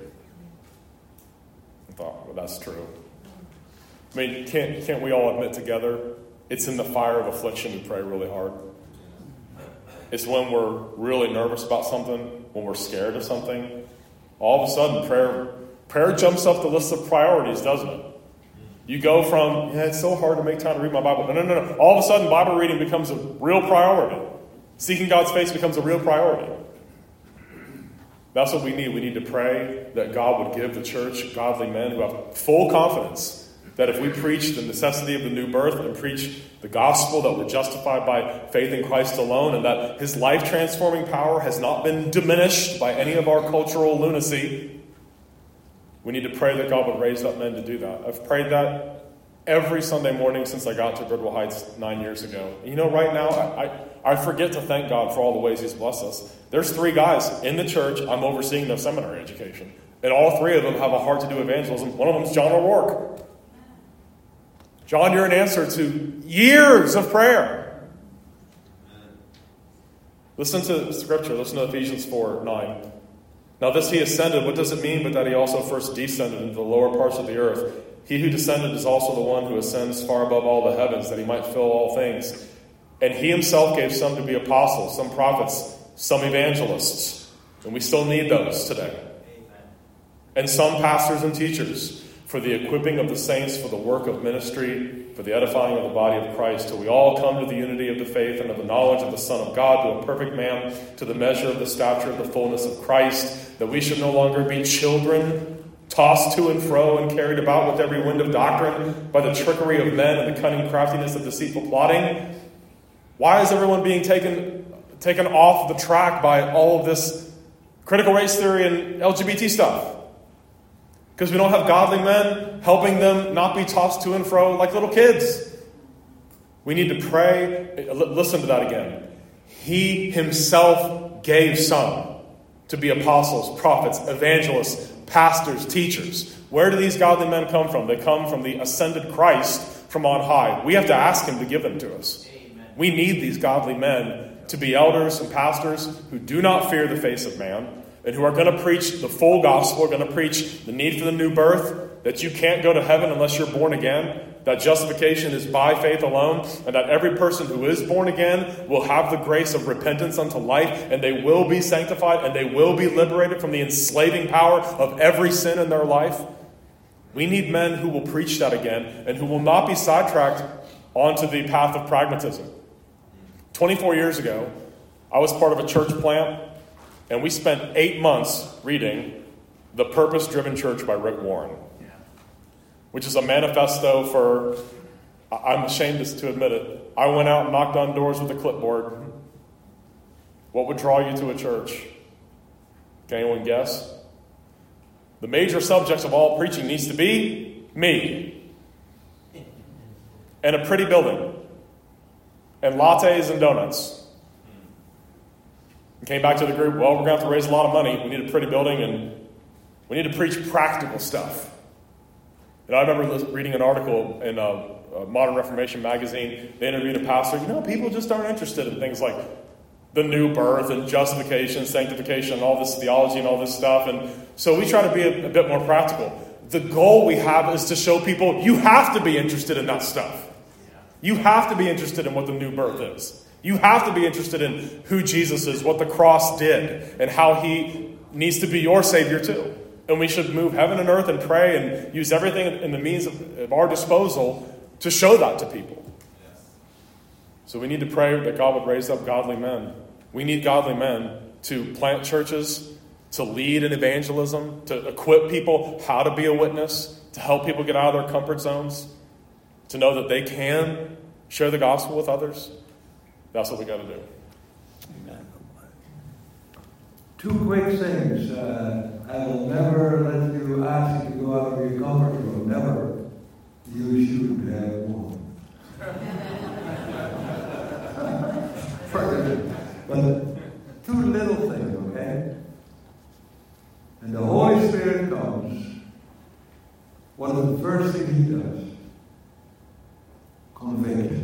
I thought, well, that's true. I mean, can't can't we all admit together, it's in the fire of affliction we pray really hard. It's when we're really nervous about something, when we're scared of something, all of a sudden prayer prayer jumps up the list of priorities, doesn't it? You go from, yeah, it's so hard to make time to read my Bible. No, no, no, no. All of a sudden, Bible reading becomes a real priority. Seeking God's face becomes a real priority. That's what we need. We need to pray that God would give the church godly men who have full confidence that if we preach the necessity of the new birth and preach the gospel that we're justified by faith in Christ alone and that his life-transforming power has not been diminished by any of our cultural lunacy, we need to pray that God would raise up men to do that. I've prayed that every Sunday morning since I got to Bridwell Heights nine years ago. You know, right now, I, I, I forget to thank God for all the ways he's blessed us. There's three guys in the church. I'm overseeing their seminary education. And all three of them have a heart to do evangelism. One of them is John O'Rourke. John, you're an answer to years of prayer. Listen to Scripture. Listen to Ephesians four nine. Now this he ascended, what does it mean but that he also first descended into the lower parts of the earth? He who descended is also the one who ascends far above all the heavens, that he might fill all things. And he himself gave some to be apostles, some prophets, some evangelists. And we still need those today. And some pastors and teachers for the equipping of the saints for the work of ministry, for the edifying of the body of Christ, till we all come to the unity of the faith and of the knowledge of the Son of God, to a perfect man, to the measure of the stature of the fullness of Christ, that we should no longer be children, tossed to and fro and carried about with every wind of doctrine by the trickery of men and the cunning craftiness of deceitful plotting. Why is everyone being taken, taken off the track by all of this critical race theory and L G B T stuff? Because we don't have godly men helping them not be tossed to and fro like little kids. We need to pray. Listen to that again. He himself gave some to be apostles, prophets, evangelists, pastors, teachers. Where do these godly men come from? They come from the ascended Christ from on high. We have to ask him to give them to us. Amen. We need these godly men to be elders and pastors who do not fear the face of man and who are going to preach the full gospel, are going to preach the need for the new birth, that you can't go to heaven unless you're born again, that justification is by faith alone, and that every person who is born again will have the grace of repentance unto life, and they will be sanctified, and they will be liberated from the enslaving power of every sin in their life. We need men who will preach that again, and who will not be sidetracked onto the path of pragmatism. twenty-four years ago, I was part of a church plant, and we spent eight months reading The Purpose-Driven Church by Rick Warren, which is a manifesto for, I'm ashamed to admit it, I went out and knocked on doors with a clipboard. What would draw you to a church? Can anyone guess? The major subjects of all preaching needs to be me. And a pretty building. And lattes and donuts. And came back to the group, well, we're going to have to raise a lot of money. We need a pretty building, and we need to preach practical stuff. And I remember reading an article in a, a Modern Reformation magazine. They interviewed a pastor. You know, people just aren't interested in things like the new birth and justification, sanctification, and all this theology and all this stuff. And so we try to be a, a bit more practical. The goal we have is to show people you have to be interested in that stuff. You have to be interested in what the new birth is. You have to be interested in who Jesus is, what the cross did, and how he needs to be your Savior too. And we should move heaven and earth and pray and use everything in the means of, of our disposal to show that to people. Yes. So we need to pray that God would raise up godly men. We need godly men to plant churches, to lead in evangelism, to equip people how to be a witness, to help people get out of their comfort zones, to know that they can share the gospel with others. That's what we got to do. Amen. Two quick things. Uh, I will never let you ask you to go out of your comfort zone. Never. You should have one. But two little things, okay? And the Holy Spirit comes. What is the first thing he does? Convict.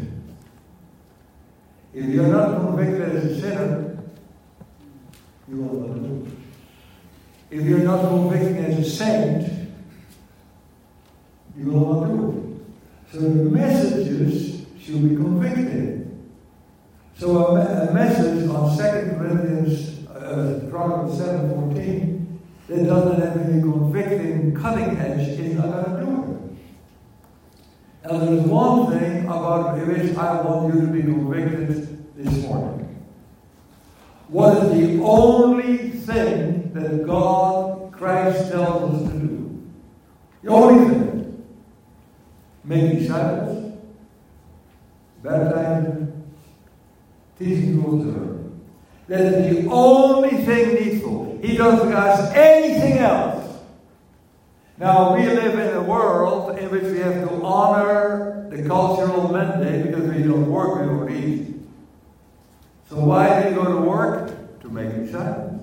If you're not convicted as a sinner, you will not do it. If you're not convicted as a saint, you will not do it. So the messages should be convicted. So a, a message on Second Corinthians uh, Chronicles seven fourteen that doesn't have any convicting cutting edge is not going to do it. Now, there's one thing about which I want you to be convicted this morning. What is the only thing that God, Christ, tells us to do? The only thing. Make disciples, baptize them, teaching to observe. That is the only thing needful. He doesn't ask anything else. Now, we live in a world in which we have to honor the cultural mandate because we don't work, we don't eat. So why do you go to work? To make disciples.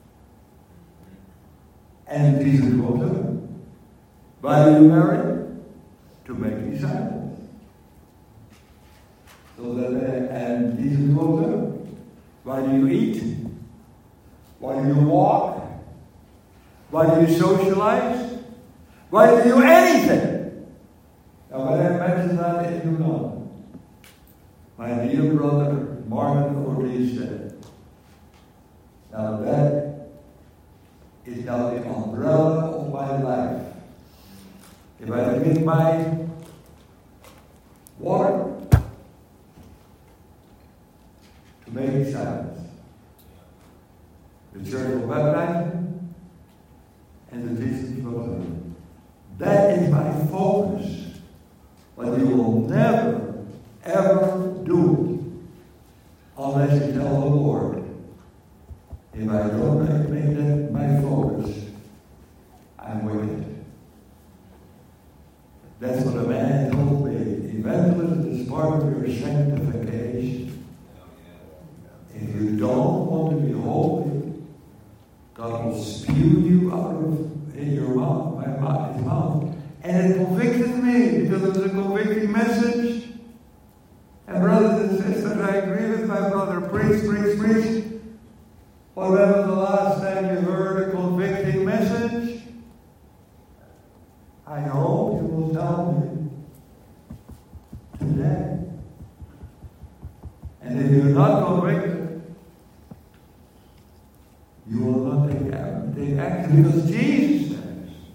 And Jesus will do it. Why do you marry? To make disciples. So that, and Jesus will do it. Why do you eat? Why do you walk? Why do you socialize? Why do you do anything? Now, when I mention that, if you know, my dear brother Martin Ortiz said, now that is now the umbrella of my life. If I drink my water, to make disciples, the church will baptize them, and the Jesus will observe. That is my focus. But you will never, ever do it unless you tell the Lord, if I don't make, make that my focus, I'm wicked. That's what a man told me. Evangelism is part of your sanctification. If you don't want to be holy, God will spew you out of in your mouth, my mouth, his mouth. And it convicted me because it was a convicting message. And brothers and sisters, I agree with my brother. Preach, preach, preach. When was the last time you heard a convicting message? I hope you will tell me today. And if you're not convicted, you will not take action because Jesus says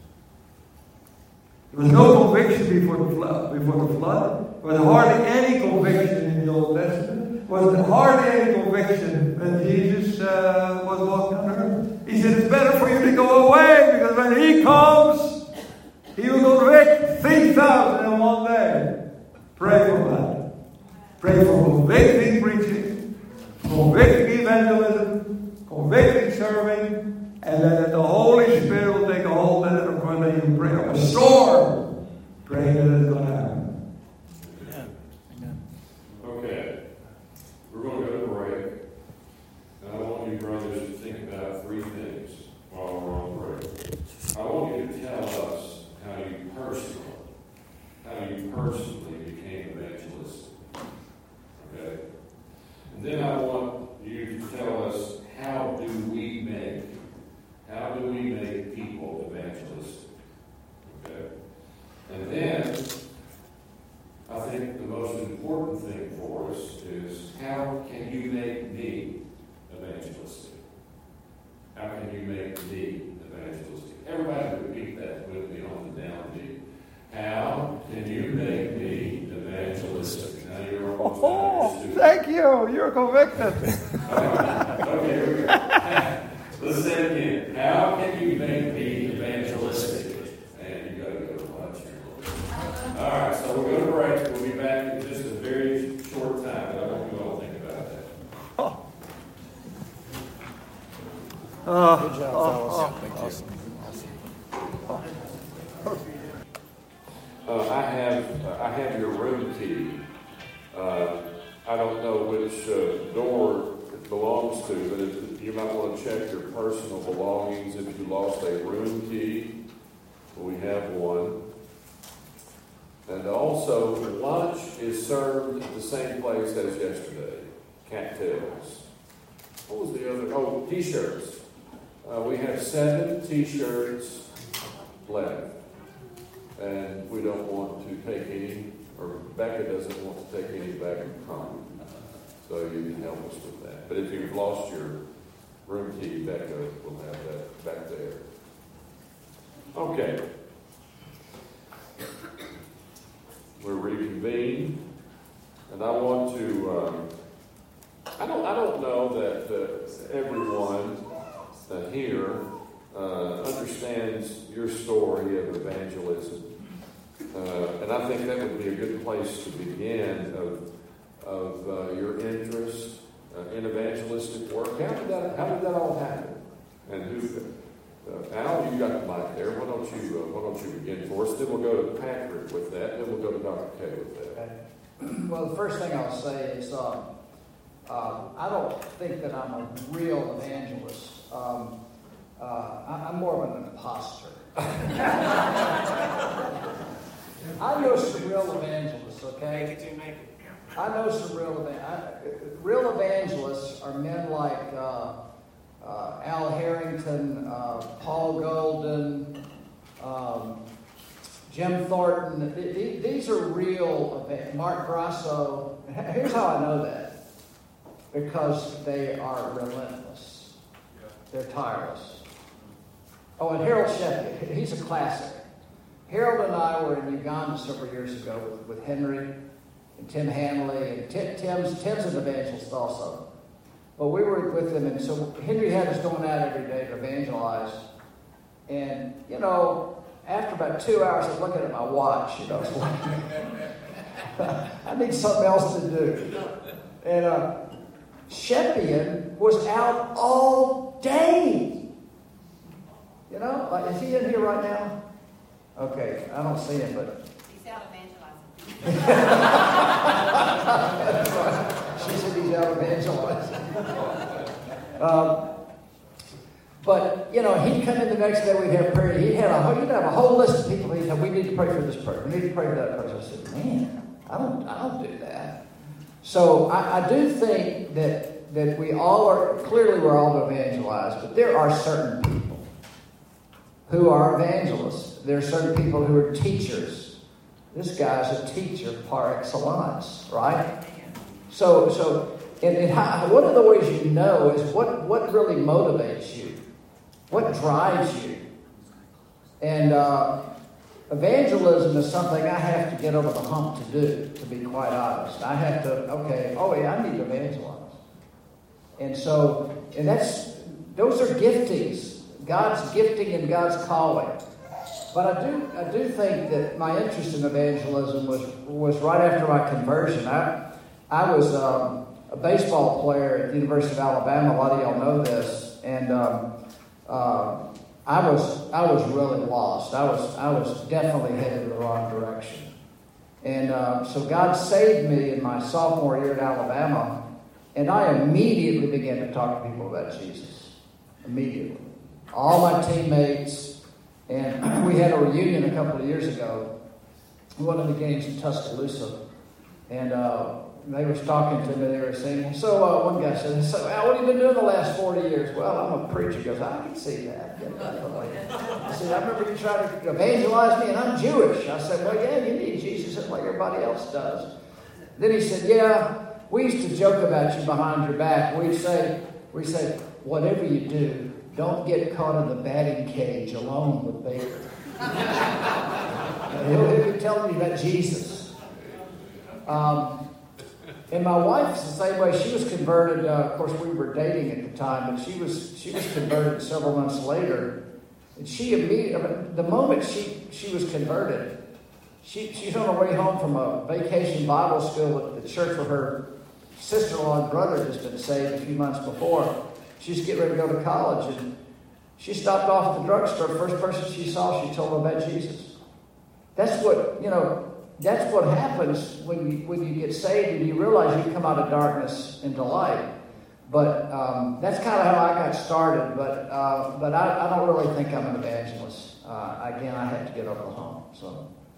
there was no conviction before the flood. Before the flood, there was hardly any conviction in the Old Testament. There was hardly any conviction when Jesus uh, was walking on earth. He said, "It's better for you to go away because when He comes, He will convict three thousand in one day." Pray for that. Pray for convicting preaching, convicting evangelism, convicting serving, and that the Holy Spirit will take a hold of it and let you pray of a storm. Pray that it's going to happen. Amen. Okay. We're going to go to break. And I want you brothers to think about three things while we're on break. I want you to tell us how you personally, how you personally became evangelistic. Okay? And then I want you to tell us, how do we make, how do we make people evangelistic? Okay? And then, I think the most important thing for us is, how can you make me evangelistic? How can you make me evangelistic? Everybody repeat that with me on the downbeat. How can you make me evangelistic? Now you're almost Oh, thank you. You're convicted. Okay, okay, here we go. Let's say it again. How can you make me evangelistic? And you got to go to lunch here a little bit. All right, so we'll go to break. We'll be back in just a very short time, but I want you all to think about that. Oh. Uh, Good job, oh, fellas. oh. Uh, I have uh, I have your room key. Uh, I don't know which uh, door it belongs to, but if, you might want to check your personal belongings if you lost a room key. We have one. And also, lunch is served at the same place as yesterday. Cattails. What was the other? Oh, T-shirts. Uh, we have seven T-shirts left. And we don't want to take any, or Becca doesn't want to take any back home. So you can help us with that. But if you've lost your room key, Becca will have that back there. Okay. We're reconvened. And I want to, um, I don't I don't know that uh, everyone uh, here uh, understands your story of evangelism. Uh, and I think that would be a good place to begin of, of uh, your interest uh, in evangelistic work. How did that How did that all happen? And who? Uh, Al, you got the mic there. Why don't you uh, Why don't you begin for us? Then we'll go to Patrick with that. Then we'll go to Doctor Kay with that. Okay. Well, the first thing I'll say is uh, uh, I don't think that I'm a real evangelist. Um, uh, I, I'm more of an imposter. I know some real evangelists, okay? I know some real evangelists. Real evangelists are men like uh, uh, Al Harrington, uh, Paul Golden, um, Jim Thornton. These are real evangelists. Mark Grasso. Here's how I know that. Because they are relentless. They're tireless. Oh, and Harold Sheffield. He's a classic. Harold and I were in Uganda several years ago with, with Henry and Tim Hanley, and Tim, Tim's, Tim's an evangelist also. But we were with them, and so Henry had us going out every day to evangelize. And, you know, after about two hours of looking at my watch, you know, it's like, I need something else to do. And uh, Sheppian was out all day. You know, like, is he in here right now? Okay, I don't see him, but he's out She said he's out evangelizing. um, But, you know, he'd come in the next day, we'd have prayer. He'd have a whole, he'd have a whole list of people. He'd have, we need to pray for this person. We need to pray for that person. I said, man, I don't, I don't do that. So I, I do think that, that we all are, clearly we're all to evangelize, but there are certain people who are evangelists. There are certain people who are teachers. This guy's a teacher par excellence, right? So, so and, and how, one of the ways you know is what, what really motivates you. What drives you? And uh, evangelism is something I have to get over the hump to do, to be quite honest. I have to, okay, oh yeah, I need to evangelize. And so, and that's, those are giftings. God's gifting and God's calling. But I do, I do think that my interest in evangelism was, was right after my conversion. I, I was um, a baseball player at the University of Alabama. A lot of y'all know this. And um, Uh, I was I was really lost. I was I was definitely headed in the wrong direction, and uh, so God saved me in my sophomore year at Alabama, and I immediately began to talk to people about Jesus. Immediately, all my teammates, and we had a reunion a couple of years ago. One of the games in Tuscaloosa, and uh, they were talking to me. They were saying, "So uh, one guy said, so Al, what have you been doing the last forty years?" "Well, I'm a preacher." He goes, "I can see that." I said, "I remember you trying to evangelize me, and I'm Jewish." I said, "Well, yeah, you need Jesus just like everybody else does." Then he said, "Yeah, we used to joke about you behind your back. We'd say, we say, whatever you do, don't get caught in the batting cage alone with Baker." He'll, he'll be telling you about Jesus. Um, And my wife's the same way. She was converted. Uh, of course, we were dating at the time, but she was she was converted several months later. And she immediately, the moment she, she was converted, she she's on her way home from a vacation Bible school at the church where her sister-in-law and brother had just been saved a few months before. She was getting ready to go to college, and she stopped off at the drugstore. First person she saw, she told her about Jesus. That's what, you know, that's what happens when you when you get saved and you realize you come out of darkness into light. But um, that's kind of how I got started. But uh, but I, I don't really think I'm an evangelist. Uh, again, I had to get over the hump. So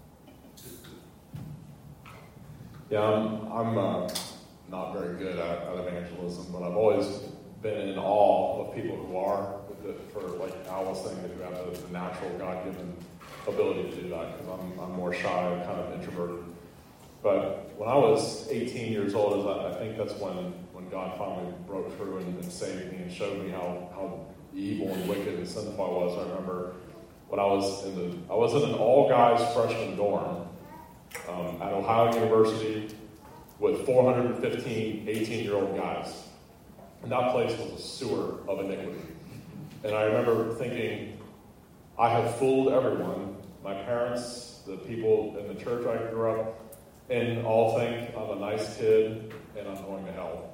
yeah, I'm I'm uh, not very good at, at evangelism, but I've always been in awe of people who are, for like Al was saying, that who have the, the natural God-given ability to do that, because I'm, I'm more shy, kind of introverted. But when I was eighteen years old, I think that's when, when God finally broke through and, and saved me and showed me how, how evil and wicked and sinful I was. I remember when I was in the I was in an all-guys freshman dorm um, at Ohio University with four hundred fifteen eighteen-year-old guys, and that place was a sewer of iniquity. And I remember thinking, I have fooled everyone. My parents, the people in the church I grew up in, all think I'm a nice kid and I'm going to hell.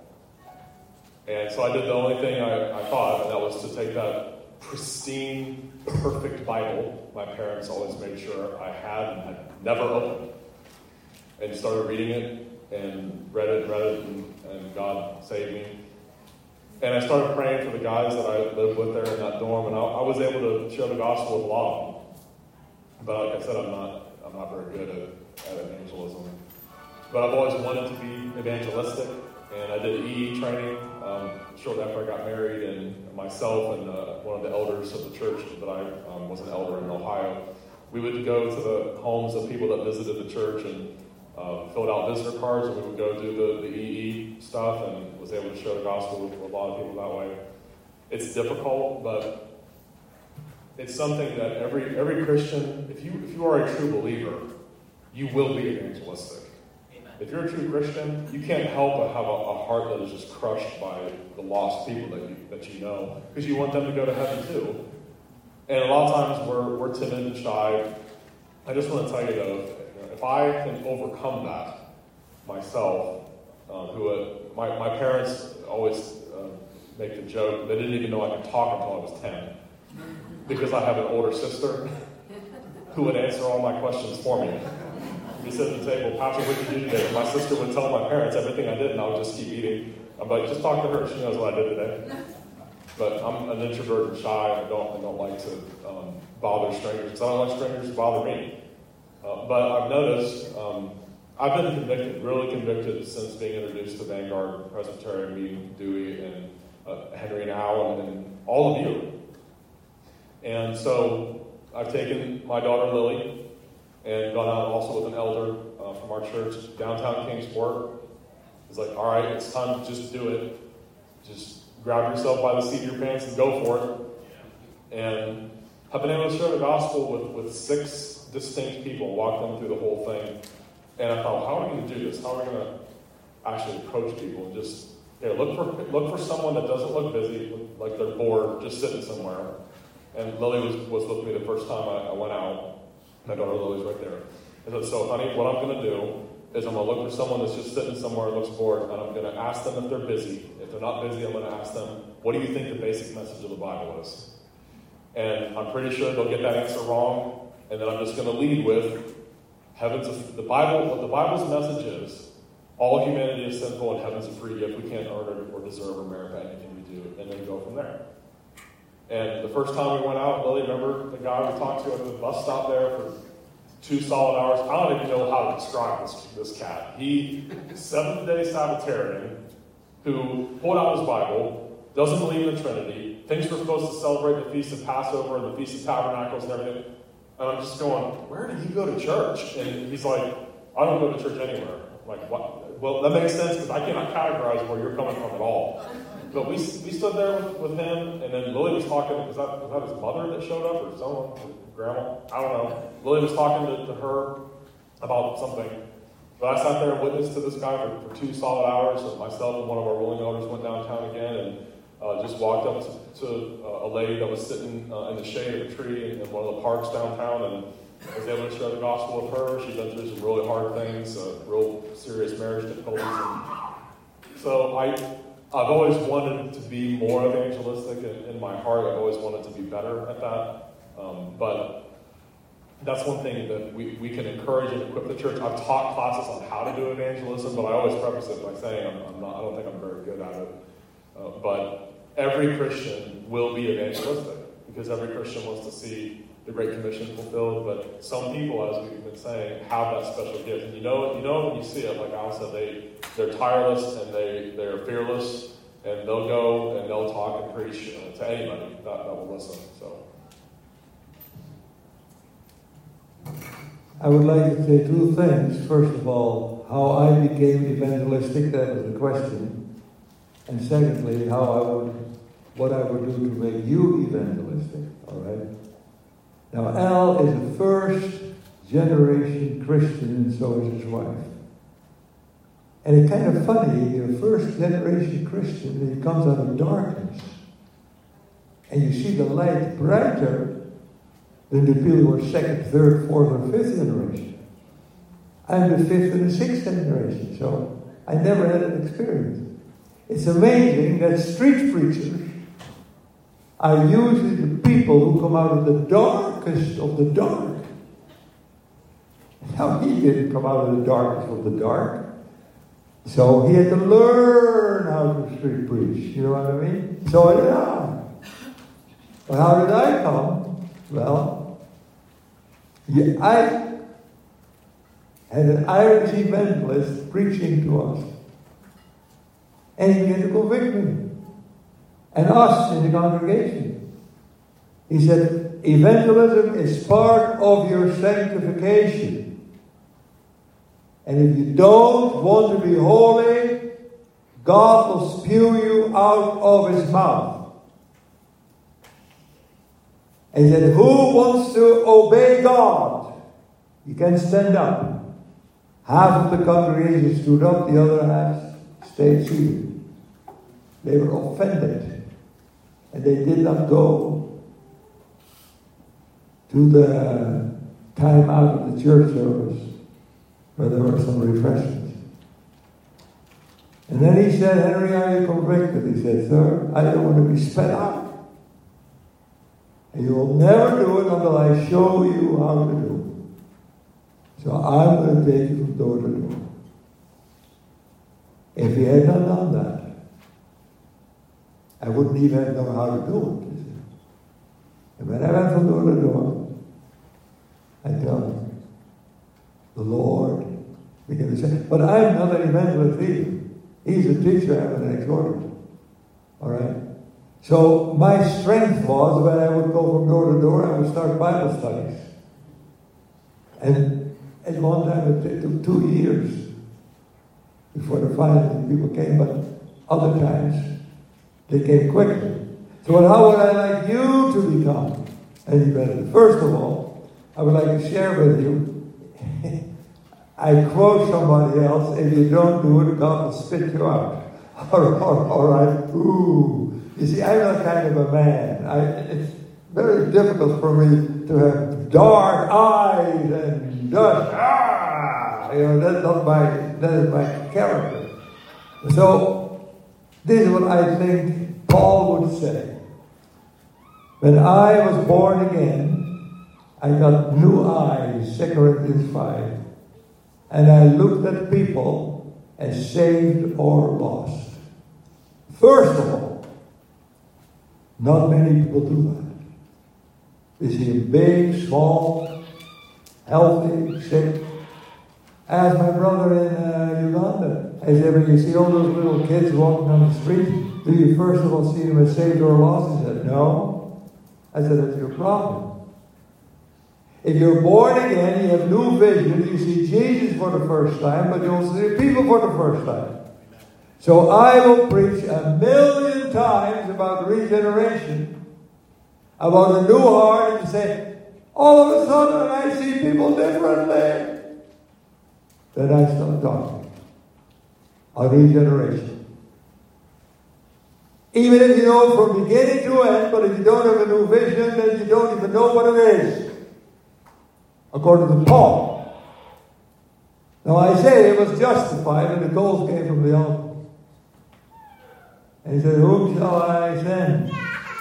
And so I did the only thing I, I thought, and that was to take that pristine, perfect Bible my parents always made sure I had and had never opened, and started reading it and read it and read it, and, and God saved me. And I started praying for the guys that I lived with there in that dorm, and I, I was able to share the gospel with a lot of them. But like I said, I'm not I'm not very good at, at evangelism. But I've always wanted to be evangelistic, and I did E E training um, shortly after I got married, and myself and uh, one of the elders of the church that I um, was an elder in Ohio, we would go to the homes of people that visited the church and uh, filled out visitor cards, and we would go do the, the E E stuff, and was able to share the gospel with a lot of people that way. It's difficult, but it's something that every every Christian, if you if you are a true believer, you will be evangelistic. Amen. If you're a true Christian, you can't help but have a, a heart that is just crushed by the lost people that you that you know, because you want them to go to heaven too. And a lot of times we're we're timid and shy. I just want to tell you though, if I can overcome that myself, uh, who uh, my my parents always uh, make the joke, they didn't even know I could talk until I was ten. Because I have an older sister who would answer all my questions for me. We sit at the table, Pastor, what did you do today? And my sister would tell my parents everything I did, and I would just keep eating. I'm like, just talk to her. She knows what I did today. But I'm an introvert and shy. I don't, I don't like to um, bother strangers because I don't like strangers to bother me. Uh, but I've noticed, um, I've been convicted, really convicted since being introduced to Vanguard, Presbyterian, me, Dewey, and uh, Henry and Al, and, and all of you. And so I've taken my daughter Lily and gone out also with an elder uh, from our church, downtown Kingsport. It's like, all right, it's time to just do it. Just grab yourself by the seat of your pants and go for it. And I've been able to share the gospel with, with six distinct people, walk them through the whole thing. And I thought, how are we going to do this? How are we going to actually approach people and just, here, look for look for someone that doesn't look busy, look like they're bored, just sitting somewhere. And Lily was, was with me the first time I, I went out. My daughter Lily's right there. I said, so honey, what I'm going to do is I'm going to look for someone that's just sitting somewhere and looks bored, and I'm going to ask them if they're busy. If they're not busy, I'm going to ask them, what do you think the basic message of the Bible is? And I'm pretty sure they'll get that answer wrong, and then I'm just going to lead with, heaven's a, the Bible, what the Bible's message is, all humanity is sinful and heaven's a free gift. We can't earn it or deserve or merit anything we do, and then go from there. And the first time we went out, Lily, remember the guy we talked to at the bus stop there for two solid hours? I don't even know how to describe this, this cat. He, seventh-day Sabbatarian, who pulled out his Bible, doesn't believe in the Trinity, thinks we're supposed to celebrate the Feast of Passover and the Feast of Tabernacles and everything. And I'm just going, where did he go to church? And he's like, I don't go to church anywhere. I'm like, what? Well, that makes sense because I cannot categorize where you're coming from at all. But we we stood there with, with him, and then Lily was talking. Was that, was that his mother that showed up, or someone, or grandma? I don't know. Lily was talking to, to her about something. But I sat there and witnessed to this guy for, for two solid hours. And myself and one of our ruling elders went downtown again and uh, just walked up to, to uh, a lady that was sitting uh, in the shade of a tree in, in one of the parks downtown, and was able to share the gospel with her. She'd been through some really hard things, uh, real serious marriage difficulties. And so I. I've always wanted to be more evangelistic in, in my heart. I've always wanted to be better at that. Um, but that's one thing that we, we can encourage and equip the church. I've taught classes on how to do evangelism, but I always preface it by saying I'm, I'm not, I don't think I'm very good at it. Uh, but every Christian will be evangelistic because every Christian wants to see the Great Commission fulfilled. But some people, as we've been saying, have that special gift. And you know, you know when you see it, like Al said, they They're tireless and they, they're fearless, and they'll go and they'll talk and preach uh, to anybody that, that will listen. So, I would like to say two things. First of all, how I became evangelistic, that was the question. And secondly, how I would, what I would do to make you evangelistic. All right? Now, Al is a first generation Christian, and so is his wife. And it's kind of funny, you're a first generation Christian, and he comes out of darkness. And you see the light brighter than the people who are second, third, fourth, or fifth generation. I'm the fifth and the sixth generation, so I never had an experience. It's amazing that street preachers are usually the people who come out of the darkest of the dark. Now, he didn't come out of the darkest of the dark. So he had to learn how to street preach. You know what I mean? So did I. But how did I come? Well, yeah, I had an Irish evangelist preaching to us. And he began to convict me. And us in the congregation. He said, evangelism is part of your sanctification. And if you don't want to be holy, God will spew you out of his mouth. And he said, who wants to obey God? You can stand up. Half of the congregation stood up, the other half stayed seated. They were offended. And they did not go to the time out of the church service where there were some refreshments. And then he said, Henry, are you convicted? He said, sir, I don't want to be spat out. And you will never do it until I show you how to do So I'm going to take you from door to door. If he had not done that, I wouldn't even have known how to do it. You see. And when I went from door to door, I tell him, the Lord began to say, but I'm not an evangelist either. He's a teacher, I'm an exhorter. All right? So my strength was when I would go from door to door, I would start Bible studies. And at one time it took two years before the final people came, but other times they came quickly. So how would I like you to become an evangelist? First of all, I would like to share with you, I quote somebody else, if you don't do it, God will spit you out. All right, all right. Ooh. You see, I'm that kind of a man. I, it's very difficult for me to have dark eyes and dust. Ah! You know, that's not my, that is my character. So, this is what I think Paul would say. When I was born again, I got new eyes, Second Corinthians five. And I looked at people as saved or lost. First of all, not many people do that. They see him big, small, healthy, sick. As my brother in uh, Uganda, I said, when you see all those little kids walking on the street, do you first of all see them as saved or lost? He said, no. I said, that's your problem. If you're born again, you have new vision, you see Jesus for the first time, but you also see people for the first time. So I will preach a million times about regeneration, about a new heart, and say, all of a sudden I see people differently. Then I start talking on regeneration. Even if you know from beginning to end, but if you don't have a new vision, then you don't even know what it is. According to Paul. Now Isaiah was justified and the coals came from the altar. And he said, whom shall I send?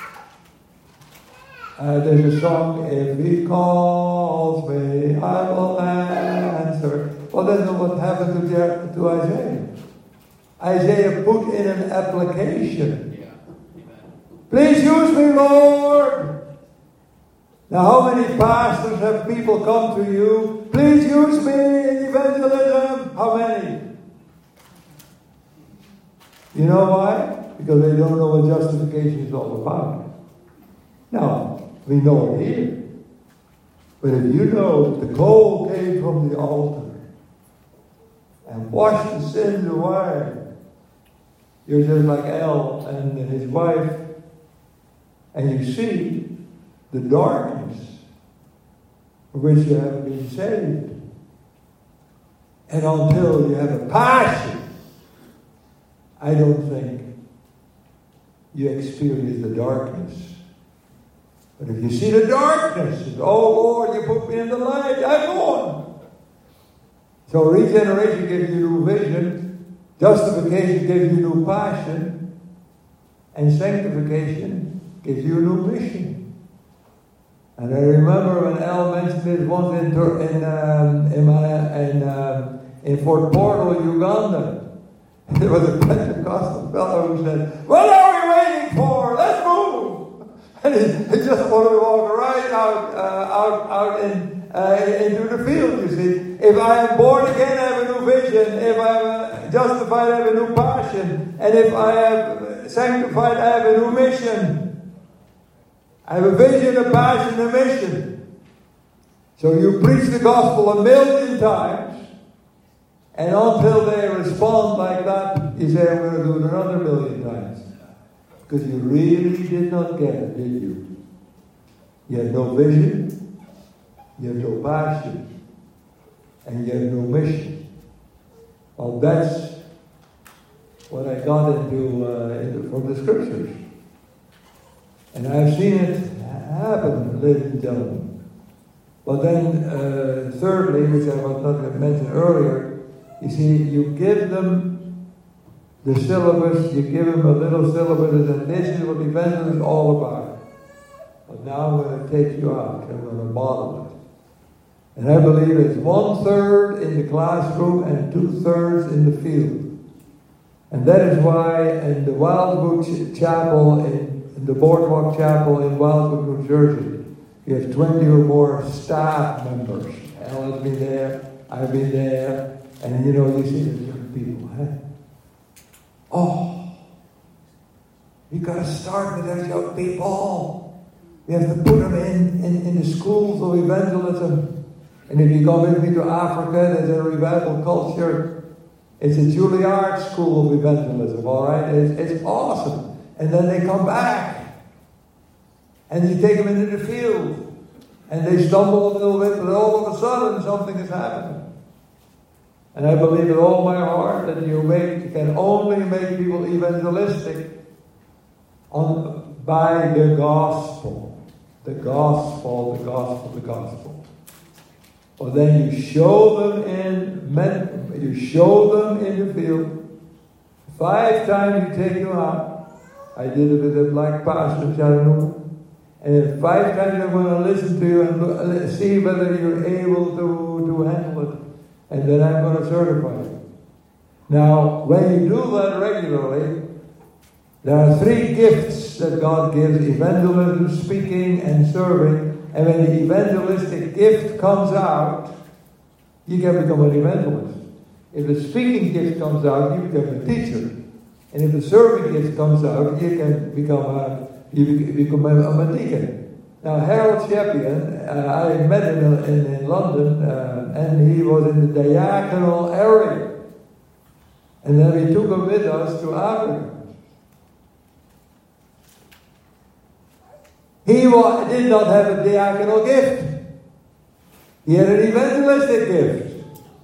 Uh, there's a song, if he calls me, I will answer. Well, that's not what happened to, the, to Isaiah. Isaiah put in an application. Please use me, Lord. Now, how many pastors have people come to you? Please use me in evangelism. How many? You know why? Because they don't know what justification is all about. Now, we know it here. But if you know that the coal came from the altar and washed the sins away, you're just like El and his wife, and you see the darkness for which you have been saved. And until you have a passion, I don't think you experience the darkness. But if you see the darkness, oh Lord, you put me in the light, I'm going. So regeneration gives you new vision, justification gives you new passion, and sanctification gives you a new mission. And I remember when Al mentioned this once in in um, in, my, in, um, in Fort Portal, Uganda. There was a Pentecostal fellow who said, "What are we waiting for? Let's move!" And he, he just wanted to walk right out uh, out out in uh, into the field. You see, if I am born again, I have a new vision. If I am justified, I have a new passion. And if I am sanctified, I have a new mission. I have a vision, a passion, a mission. So you preach the gospel a million times, and until they respond like that, you say, I'm going to do it another million times. Because you really did not get it, did you? You have no vision, you have no passion, and you have no mission. Well, that's what I got into, uh, into from the scriptures. And I've seen it happen, ladies and gentlemen. But then, uh, thirdly, which I was not going to mention earlier, you see, you give them the syllabus, you give them a little syllabus, and this is what evangelism is all about. But now I'm going to take you out, I'm going to model And I believe it's one third in the classroom and two thirds in the field. And that is why in the Wildwood Chapel, in, in the Boardwalk Chapel in Wildwood, New Jersey, you have twenty or more staff members. Al has been there, I've been there, and you know, you see the young people, huh? Oh, you got to start with those young people. You have to put them in, in, in the schools of evangelism. And if you go with me to Africa, there's a revival culture. It's a Juilliard school of evangelism, all right? It's, it's awesome. And then they come back. And you take them into the field. And they stumble a little bit, but all of a sudden something is happening. And I believe with all my heart that you make, you can only make people evangelistic on, by the gospel. The gospel, the gospel, the gospel. Well, then you show them in, men, you show them in the field. Five times you take them out. I did it with the black pastor, Chattanooga. And five times I'm going to listen to you and look, see whether you're able to, to handle it. And then I'm going to certify you. Now, when you do that regularly, there are three gifts that God gives: evangelism, speaking, and serving. And when the evangelistic gift comes out, you can become an evangelist. If the speaking gift comes out, you become a teacher. And if the serving gift comes out, you can become a You become a deacon. Now, Harold Sheppian, uh, I met him in, in, in London, uh, and he was in the diaconal area. And then we took him with us to Africa. He was, did not have a diaconal gift. He had an evangelistic gift.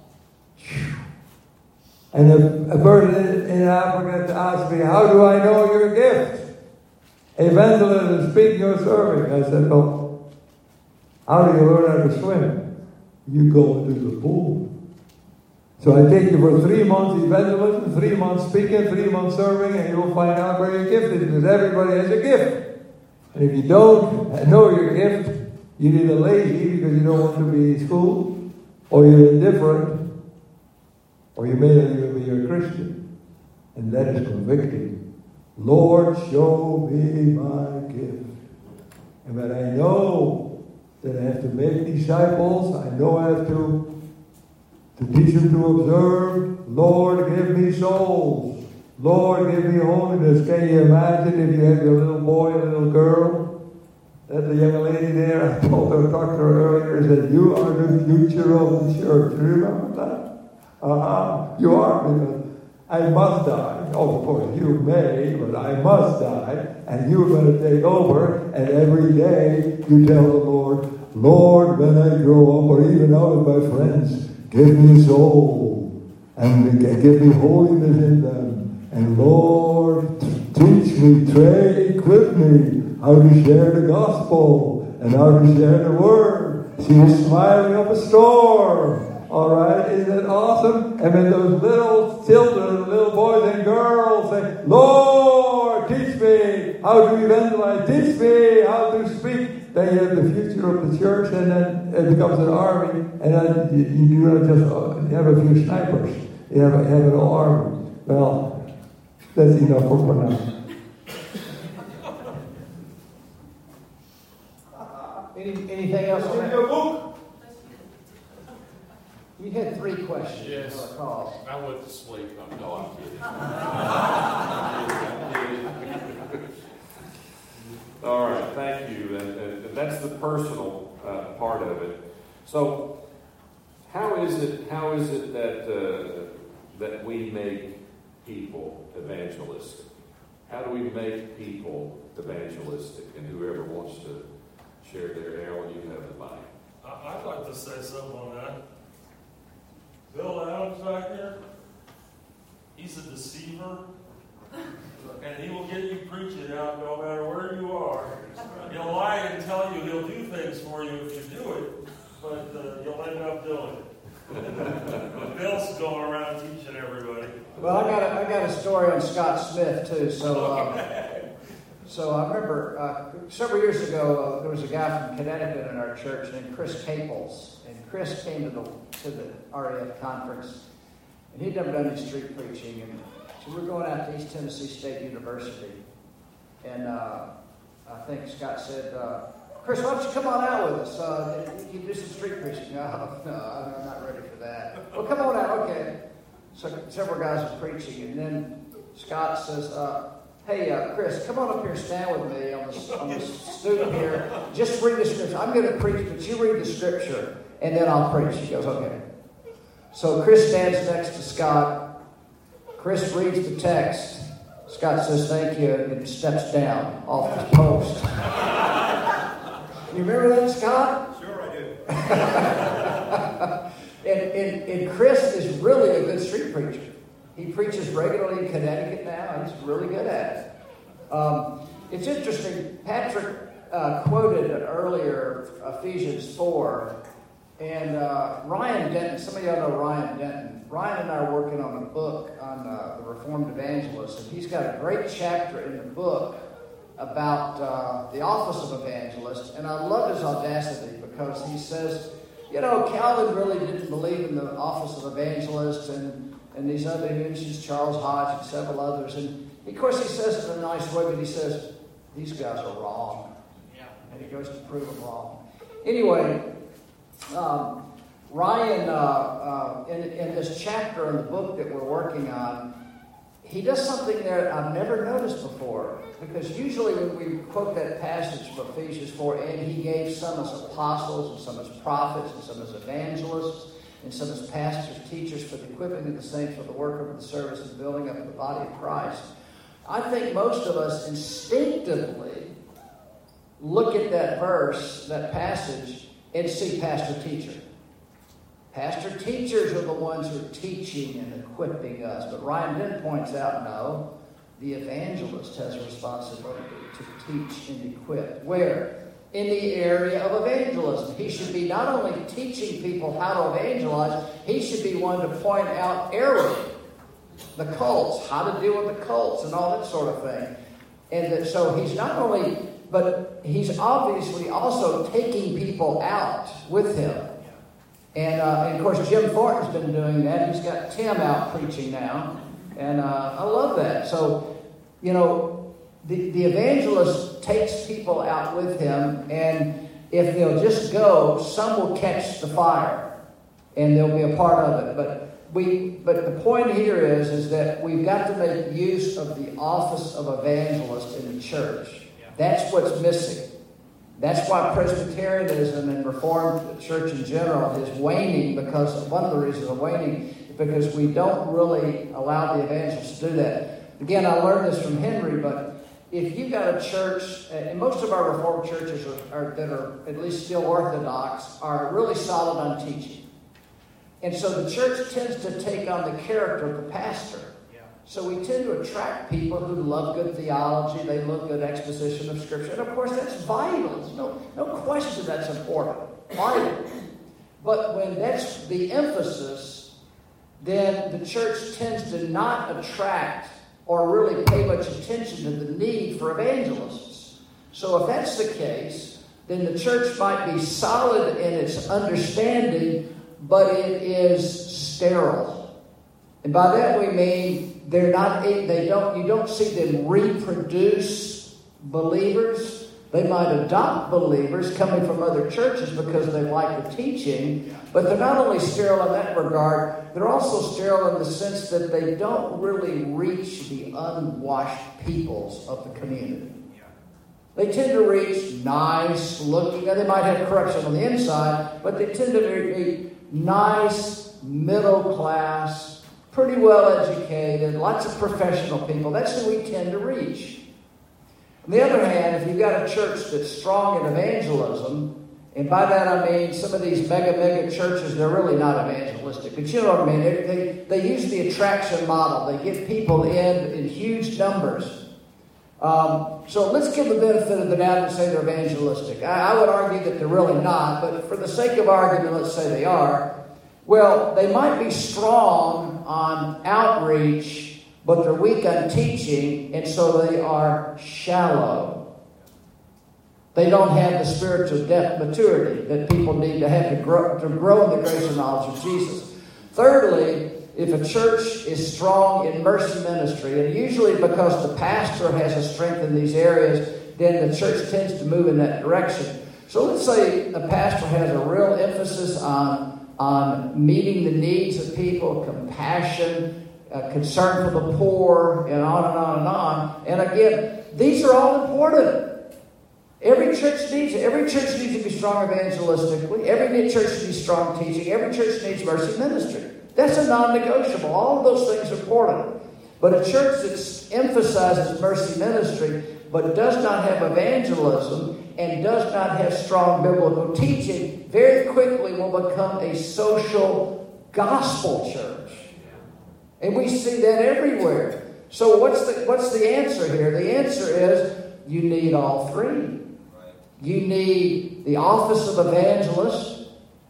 And a, a person in, in Africa asked me, "How do I know your gift? Evangelism, speaking or serving?" I said, "Well, how do you learn how to swim? You go into the pool." So I take you for three months evangelism, three months speaking, three months serving, and you'll find out where your gift is, because everybody has a gift. And if you don't know your gift, you're either lazy because you don't want to be schooled, or you're indifferent, or you may not even be a Christian. And that is convicting. Lord, show me my gift. And when I know that I have to make disciples, I know I have to, to teach them to observe. Lord, give me souls. Lord, give me holiness. Can you imagine if you have your little boy and little girl? That's a young lady there. I told her, talked to her earlier, said, "You are the future of the church." Do you remember that? Uh-huh. You are, because I must die. Oh, of course, you may, but I must die. And you're going to take over. And every day you tell the Lord, "Lord, when I grow up, or even now with my friends, give me a soul. And give me holiness in them. And Lord, teach me, train, equip me how to share the gospel and how to share the word." She was smiling up a storm. All right, isn't that awesome? And when those little children, little boys and girls say, "Lord, teach me how to evangelize, teach me how to speak," then you have the future of the church, and then it becomes an army, and then you, you do not just uh, you have a few snipers. You have, you have an whole army. Well, that's enough for now. Any, anything else on that? You had three questions. Yes. I recall. I went to sleep. I'm no, I'm kidding. All right, thank you. And, and, and that's the personal uh, part of it. So, how is it? How is it that uh, that we make people evangelistic? How do we make people evangelistic? And whoever wants to share their Alan, you have the mic. I'd like to say something on that. Bill Adams back here, he's a deceiver, and he will get you preaching out no matter where you are. He'll lie and tell you he'll do things for you if you do it, but uh, you'll end up doing it. Bill's going around teaching everybody. Well, I got a, I got a story on Scott Smith too. So uh, So I remember uh, several years ago, uh, there was a guy from Connecticut in our church named Chris Caples. And Chris came to the, to the R E F conference, and he'd never done any street preaching. And so we were going out to East Tennessee State University. And uh, I think Scott said, uh, Chris, why don't you come on out with us? Uh, you can do some street preaching. Oh, no, I'm not ready for that. Well, come on out, okay. So several guys were preaching, and then Scott says, uh, hey, uh, Chris, come on up here and stand with me on the, on the stoop here. Just read the scripture. I'm going to preach, but you read the scripture, and then I'll preach. He goes, okay. So Chris stands next to Scott. Chris reads the text. Scott says, thank you, and steps down off his post. You remember that, Scott? Sure I do. and, and, and Chris is really a good street preacher. He preaches regularly in Connecticut now, and he's really good at it. Um, it's interesting, Patrick uh, quoted earlier Ephesians four, and uh, Ryan Denton, some of y'all know Ryan Denton. Ryan and I are working on a book on uh, the Reformed Evangelist, and he's got a great chapter in the book about uh, the office of evangelist, and I love his audacity because he says, you know, Calvin really didn't believe in the office of evangelist, and and these other, he mentions Charles Hodge and several others. And of course he says it in a nice way, but he says, these guys are wrong. Yeah. And he goes to prove them wrong. Anyway, um, Ryan, uh, uh, in, in this chapter in the book that we're working on, he does something there I've never noticed before. Because usually when we quote that passage from Ephesians four, and he gave some as apostles, and some as prophets, and some as evangelists, and some as pastors, teachers, for the equipping of the saints for the work of the service and building up of the body of Christ. I think most of us instinctively look at that verse, that passage, and see pastor teacher. Pastor teachers are the ones who are teaching and equipping us. But Ryan then points out, no, the evangelist has a responsibility to teach and equip. Where? In the area of evangelism. He should be not only teaching people how to evangelize, he should be one to point out error, the cults, how to deal with the cults and all that sort of thing. And that, so he's not only, but he's obviously also taking people out with him. And, uh, and of course, Jim Thornton's been doing that. He's got Tim out preaching now. And uh, I love that. So, you know, The, the evangelist takes people out with him, and if they'll just go, some will catch the fire, and they'll be a part of it. But we, but the point here is, is that we've got to make use of the office of evangelist in the church. That's what's missing. That's why Presbyterianism and Reformed church in general is waning, because one of the reasons of waning is because we don't really allow the evangelist to do that. Again, I learned this from Henry, but if you've got a church, and most of our Reformed churches are, are, that are at least still Orthodox, are really solid on teaching. And so the church tends to take on the character of the pastor. Yeah. So we tend to attract people who love good theology, they love good exposition of Scripture. And of course that's vital. There's no, no question that's important. Vital. But when that's the emphasis, then the church tends to not attract or really pay much attention to the need for evangelists. So if that's the case, then the church might be solid in its understanding, but it is sterile. And by that we mean they're not, they don't, you don't see them reproduce believers. They might adopt believers coming from other churches because they like the teaching, but they're not only sterile in that regard, they're also sterile in the sense that they don't really reach the unwashed peoples of the community. They tend to reach nice looking, and they might have corruption on the inside, but they tend to reach nice, middle class, pretty well educated, lots of professional people. That's who we tend to reach. On the other hand, if you've got a church that's strong in evangelism, and by that I mean some of these mega, mega churches, they're really not evangelistic. But you know what I mean? They, they, they use the attraction model. They get people in in huge numbers. Um, so let's give the benefit of the doubt and say they're evangelistic. I, I would argue that they're really not, but for the sake of argument, let's say they are. Well, they might be strong on outreach, but they're weak on teaching, and so they are shallow. They don't have the spiritual depth, maturity that people need to have to grow, to grow in the grace and knowledge of Jesus. Thirdly, if a church is strong in mercy ministry, and usually because the pastor has a strength in these areas, then the church tends to move in that direction. So let's say a pastor has a real emphasis on, on meeting the needs of people, compassion, uh, concern for the poor, and on and on and on. And again, these are all important. Every church needs it. Every church needs to be strong evangelistically. Every church needs to be strong teaching. Every church needs mercy ministry. That's a non-negotiable. All of those things are important. But a church that emphasizes mercy ministry but does not have evangelism and does not have strong biblical teaching very quickly will become a social gospel church. And we see that everywhere. So what's the, what's the answer here? The answer is you need all three. You need the office of evangelist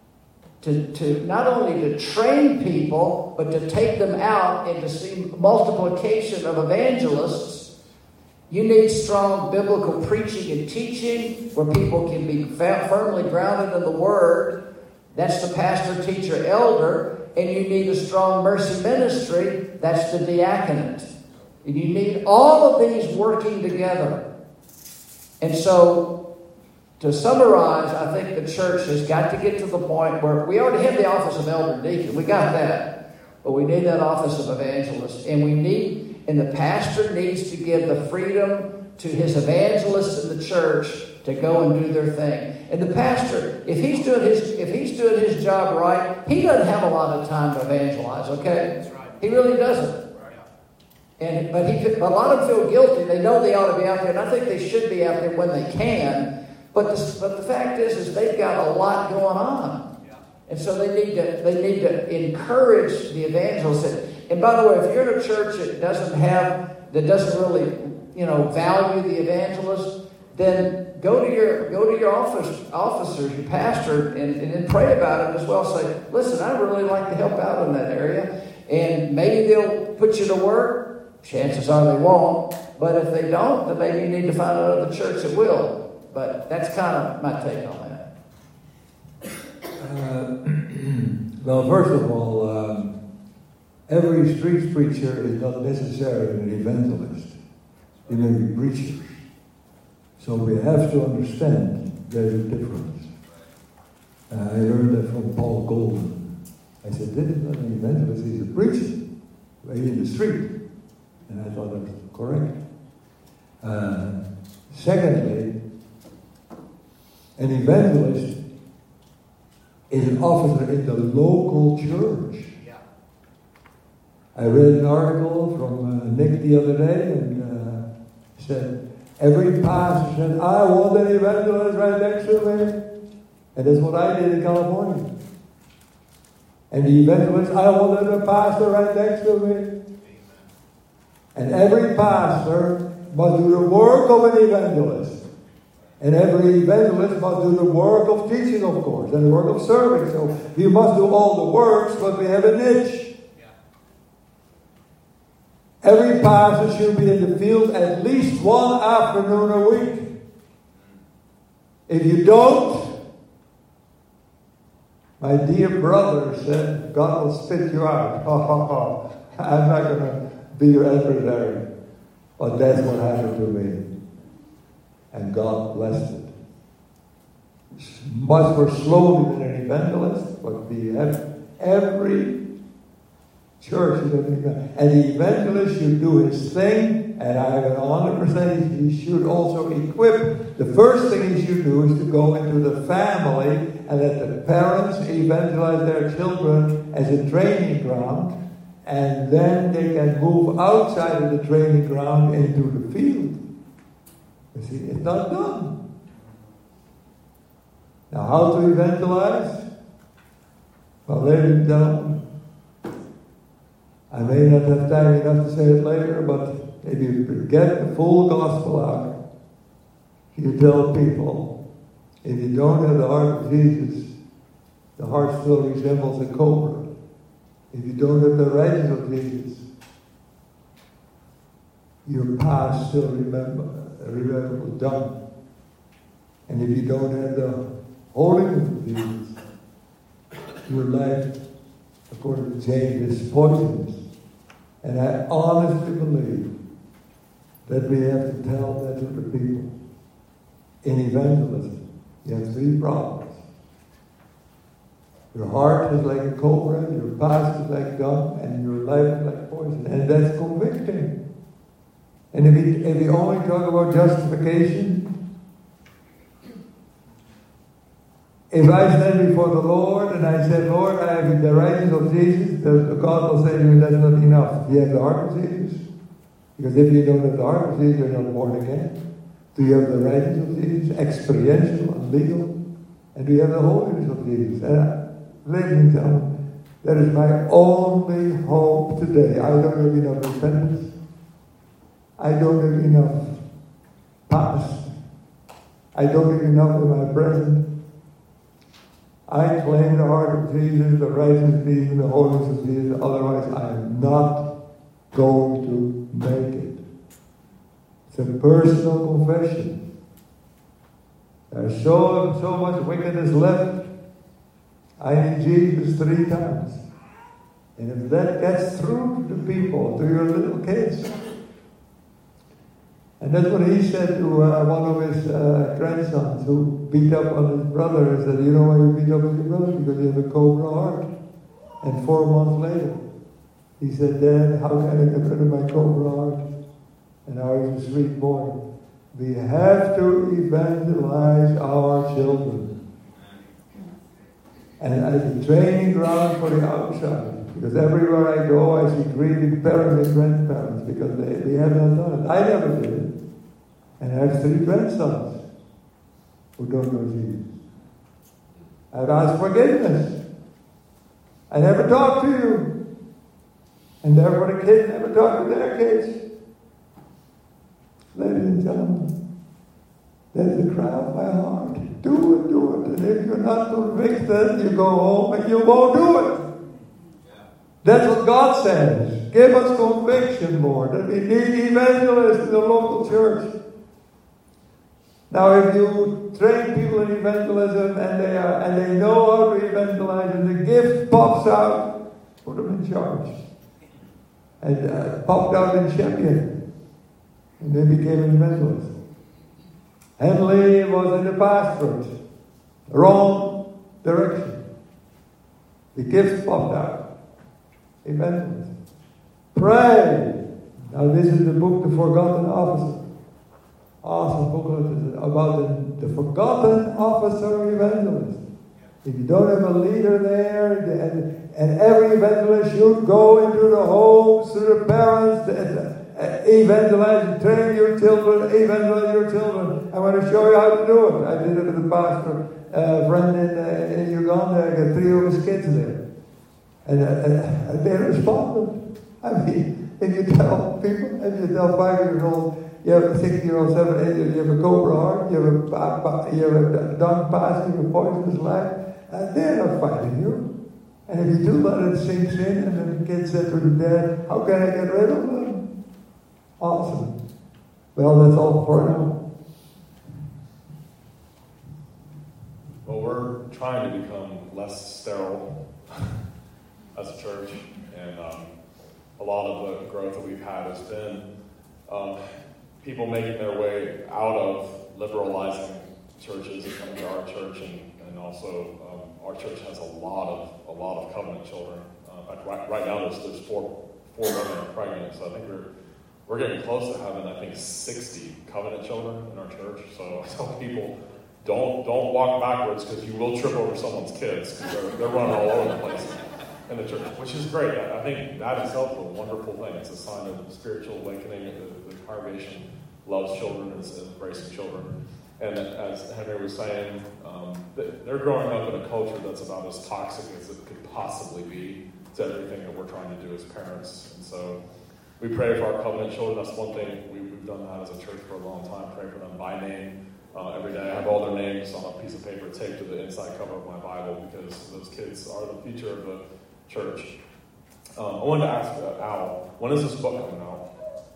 to, to not only to train people, but to take them out and to see multiplication of evangelists. You need strong biblical preaching and teaching where people can be firmly grounded in the Word. That's the pastor, teacher, elder. And you need a strong mercy ministry. That's the diaconate. And you need all of these working together. And so, to summarize, I think the church has got to get to the point where we already have the office of elder deacon. We got that. But we need that office of evangelist. And we need, and the pastor needs to give the freedom to his evangelists in the church to go and do their thing. And the pastor, if he's doing his if he's doing his job right, he doesn't have a lot of time to evangelize, okay? That's right. He really doesn't. Right. And but he but a lot of them feel guilty. They know they ought to be out there, and I think they should be out there when they can. But the, but the fact is, is they've got a lot going on. Yeah. And so they need to they need to encourage the evangelists. And by the way, if you're in a church that doesn't have that doesn't really, you know, value the evangelist, then go to your go to your office officers, your pastor, and, and then pray about it as well. Say, listen, I'd really like to help out in that area. And maybe they'll put you to work. Chances are they won't. But if they don't, then maybe you need to find another church that will. But that's kind of my take on that. Uh, well, first of all, um, every street preacher is not necessarily an evangelist. They may be preachers. So we have to understand there's a difference. Uh, I learned that from Paul Golden. I said, this is not an evangelist, he's a preacher. Right in the street. And I thought that was correct. Uh, secondly, an evangelist is an officer in the local church. Yeah. I read an article from uh, Nick the other day, and uh, said, every pastor said, I want an evangelist right next to me. And that's what I did in California. And the evangelist, I wanted a pastor right next to me. And every pastor must do the work of an evangelist. And every evangelist must do the work of teaching, of course, and the work of serving. So we must do all the works, but we have a niche. Yeah. Every pastor should be in the field at least one afternoon a week. If you don't, my dear brother said, God will spit you out. I'm not going to be your adversary. But that's what happened to me. And God blessed it. Much more slowly than an evangelist, but we have every church is an evangelist. And the evangelist should do his thing, and I have one hundred percent he should also equip. The first thing he should do is to go into the family and let the parents evangelize their children as a training ground, and then they can move outside of the training ground into the field. You see, it's not done. Now, how to evangelize? Well, ladies and gentlemen, I may not have time enough to say it later, but if you get the full gospel out, you tell people, if you don't have the heart of Jesus, the heart still resembles a cobra. If you don't have the righteousness of Jesus, your past still remember, remember was done. And if you don't have the holiness of Jesus, your life, according to James, is poisonous. And I honestly believe that we have to tell that to the people. In evangelism, you have three problems. Your heart is like a cobra, your past is like gum, and your life is like poison. And that's convicting. And if you, if you only talk about justification, if I stand before the Lord and I say, Lord, I have the righteousness of Jesus, the God will say to me, that's not enough. Do you have the heart of Jesus? Because if you don't have the heart of Jesus, you're not born again. Do you have the righteousness of Jesus, experiential and legal? And do you have the holiness of Jesus? And I, ladies and gentlemen, that is my only hope today. I don't have enough repentance. I don't have enough past. I don't have enough in my present. I claim the heart of Jesus, the righteousness of Jesus, the holiness of Jesus. Otherwise, I am not going to make it. It's a personal confession. There's so, so much wickedness left. I need Jesus three times. And if that gets through to the people, to your little kids, and that's what he said to uh, one of his uh, grandsons who beat up on his brother. He said, you know why you beat up on your brother? Because you have a cobra heart. And four months later, he said, Dad, how can I get rid of my cobra heart? And I was a sweet boy. We have to evangelize our children. And as a training ground for the outside. Because everywhere I go, I see grieving parents and grandparents because they, they have not done it. I never did it. And I have three grandsons who don't know Jesus. I've asked forgiveness. I never talked to you. And therefore the kids never talk to their kids. Ladies and gentlemen, that's the cry of my heart. Do it, do it. And if you're not convicted, you go home and you won't do it. That's what God says. Give us conviction, Lord, that we need evangelists in the local church. Now, if you train people in evangelism and they are and they know how to evangelize, and the gift pops out, put them in charge. And uh, popped out in Sheffield, and they became an evangelist. Henley was in the pastorate, wrong direction. The gifts popped out. Evangelist. Pray. Now this is the book, The Forgotten Officer. Awesome booklet about the, the forgotten officer evangelist. If you don't have a leader there, and, and every evangelist should go into the homes, to the parents, uh, evangelize, train your children, evangelize your children. I want to show you how to do it. I did it with a pastor, uh, friend in, uh, in Uganda. I got three of his kids there. And, uh, and they responded. I mean, if you tell people, if you tell five-year-old, you have a six-year-old, seven, eight, you have a cobra heart, you have a, you have a dung pass, you have a poisonous life, and they're not fighting you. And if you do let it sink in, and then the kid said to the dad, how can I get rid of them? Awesome. Well, that's all for now. Well, we're trying to become less sterile as a church, and um, a lot of the growth that we've had has been um, people making their way out of liberalizing churches and coming to our church, and, and also um, our church has a lot of a lot of covenant children. Uh, right, right now, there's there's four four women pregnant, so I think we're we're getting close to having I think sixty covenant children in our church. So I tell people, don't don't walk backwards because you will trip over someone's kids because they're, they're running all over the place in the church, which is great. I think that itself is a wonderful thing. It's a sign of spiritual awakening. The, the congregation loves children and is embracing children. And as Henry was saying, um, they're growing up in a culture that's about as toxic as it could possibly be to everything that we're trying to do as parents. And so we pray for our covenant children. That's one thing. We've done that as a church for a long time. Pray for them by name. Uh, every day I have all their names on a piece of paper taped to the inside cover of my Bible because those kids are the future of the church. Um, I wanted to ask uh, Al, when is this book coming out?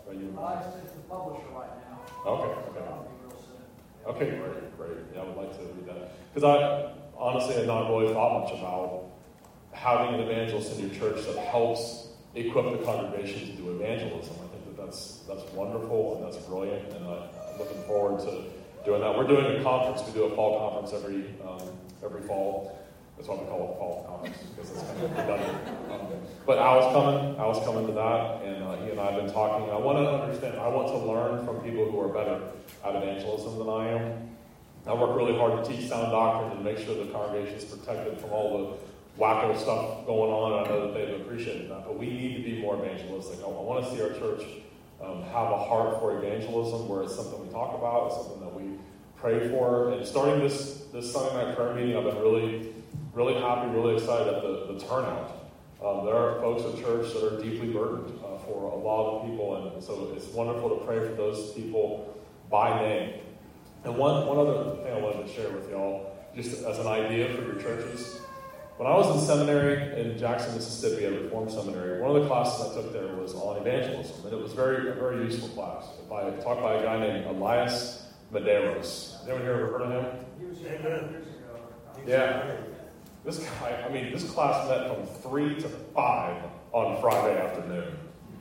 Are you? Uh, it's the publisher right now. Okay, okay. That'll be real soon. Okay, great, great. Yeah, I would like to read that. Because I honestly had not really thought much about having an evangelist in your church that helps equip the congregation to do evangelism. I think that that's, that's wonderful and that's brilliant, and I, I'm looking forward to doing that. We're doing a conference. We do a fall conference every um, every fall. That's why we call it the fall conference, because it's kind of redundant. Um, but Al's coming. Al's coming to that, and uh, he and I have been talking. I want to understand. I want to learn from people who are better at evangelism than I am. I work really hard to teach sound doctrine and make sure the congregation is protected from all the wacko stuff going on, and I know that they've appreciated that. But we need to be more evangelistic. I, I want to see our church um, have a heart for evangelism, where it's something we talk about, it's something that we pray for. And starting this this Sunday night prayer meeting, I've been really, really happy, really excited at the, the turnout. Um, there are folks at church that are deeply burdened uh, for a lot of people, and so it's wonderful to pray for those people by name. And one, one other thing I wanted to share with y'all, just as an idea for your churches. When I was in seminary in Jackson, Mississippi, at Reformed Seminary, one of the classes I took there was on evangelism, and it was very a very useful class. By, taught by a guy named Elias Medeiros. Has anyone here ever heard of him? He was here years ago. Yeah. This guy, I mean, this class met from three to five on Friday afternoon.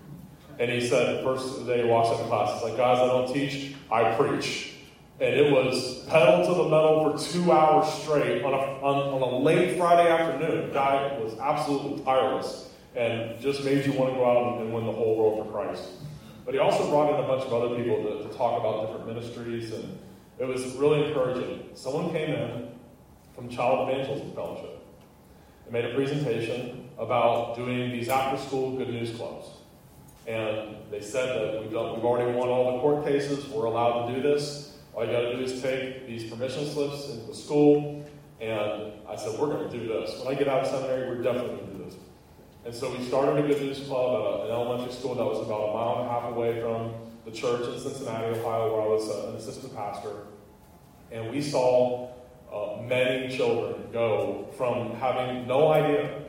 And he said, the first day he walks into class, he's like, guys, I don't teach, I preach. And it was pedal to the metal for two hours straight on a, on, on a late Friday afternoon. The guy was absolutely tireless and just made you want to go out and, and win the whole world for Christ. But he also brought in a bunch of other people to, to talk about different ministries, and it was really encouraging. Someone came in from Child Evangelism Fellowship and made a presentation about doing these after-school Good News Clubs. And they said that we've, done, we've already won all the court cases, we're allowed to do this. All you got to do is take these permission slips into the school. And I said, we're going to do this. When I get out of seminary, we're definitely going to do this. And so we started a Good News Club at an elementary school that was about a mile and a half away from the church in Cincinnati, Ohio, where I was an assistant pastor. And we saw uh, many children go from having no idea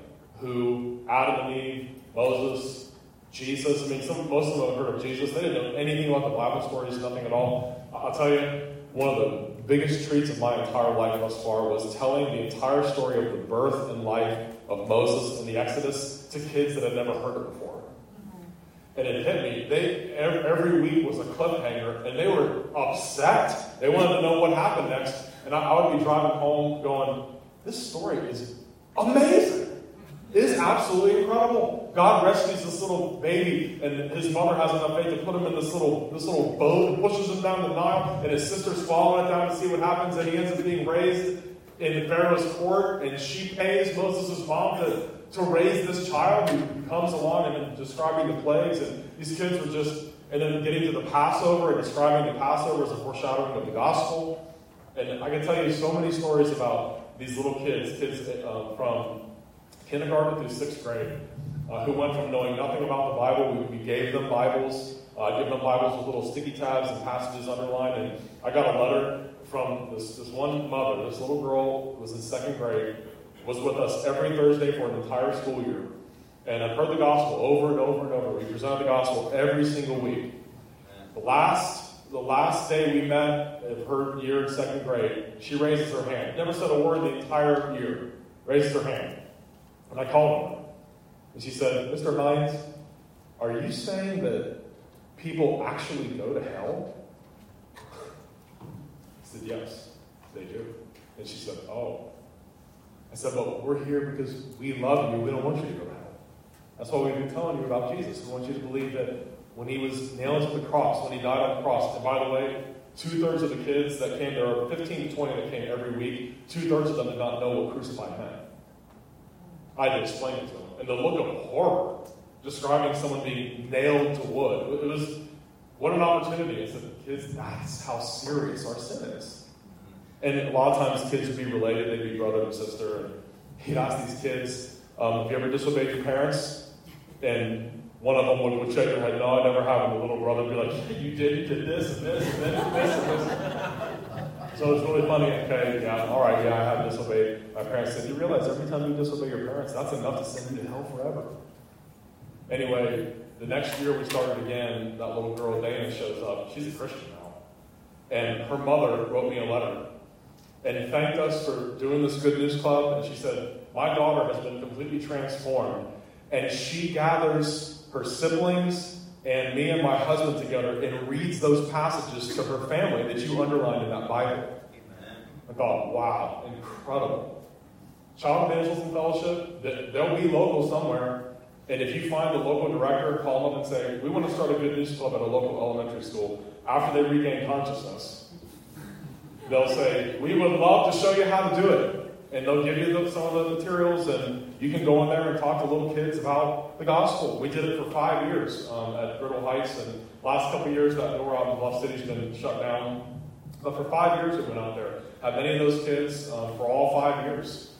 who Adam and Eve, Moses, Jesus, I mean, some, most of them have heard of Jesus. They didn't know anything about the Bible stories, nothing at all. I'll tell you, one of the biggest treats of my entire life thus far was telling the entire story of the birth and life of Moses and the Exodus to kids that had never heard it before. And it hit me. They every week was a cliffhanger, and they were upset. They wanted to know what happened next. And I, I would be driving home going, this story is amazing. It is absolutely incredible. God rescues this little baby, and his mother has enough faith to put him in this little this little boat and pushes him down the Nile, and his sister's following it down to see what happens, and he ends up being raised in Pharaoh's court, and she pays Moses' mom to, to raise this child who comes along and describing the plagues, and these kids were just, and then getting to the Passover and describing the Passover as a foreshadowing of the gospel. And I can tell you so many stories about these little kids, kids uh, from kindergarten through sixth grade, uh, who went from knowing nothing about the Bible. We, we gave them Bibles, uh, gave them Bibles with little sticky tabs and passages underlined. And I got a letter from this, this one mother. This little girl was in second grade, was with us every Thursday for an entire school year. And I've heard the gospel over and over and over. We presented the gospel every single week. The last, the last day we met of her year in second grade, she raises her hand. Never said a word the entire year. Raises her hand. And I called her, and she said, Mister Hines, are you saying that people actually go to hell? I said, yes, they do. And she said, oh. I said, but we're here because we love you. We don't want you to go to hell. That's why we've been telling you about Jesus. We want you to believe that when he was nailed to the cross, when he died on the cross, and by the way, two-thirds of the kids that came, there were fifteen to twenty that came every week, two-thirds of them did not know what crucified meant. I had to explain it to them. And the look of horror, describing someone being nailed to wood. It was, what an opportunity. I said, kids, that's how serious our sin is. And a lot of times kids would be related. They'd be brother and sister. And he'd ask these kids, um, have you ever disobeyed your parents? And one of them would, would shake their head, no, I never have. And the little brother would be like, yeah, you did. You did this and this and this and this and this. So it's really funny. Okay, yeah, all right, yeah, I have disobeyed my parents. Said, you realize every time you disobey your parents, that's enough to send you to hell forever. Anyway, the next year we started again. That little girl, Dana, shows up. She's a Christian now. And her mother wrote me a letter and thanked us for doing this Good News Club. And she said, my daughter has been completely transformed. And she gathers her siblings and me and my husband together and reads those passages to her family that you underlined in that Bible. Amen. I thought, wow, incredible. Child Evangelism Fellowship, they'll be local somewhere. And if you find the local director, call them up and say, we want to start a Good News Club at a local elementary school. After they regain consciousness, they'll say, we would love to show you how to do it. And they'll give you the, some of the materials, and you can go in there and talk to little kids about the gospel. We did it for five years um, at Brittle Heights, and last couple of years that door out in Bluff City's been shut down. But for five years we went out there. Had many of those kids um, for all five years.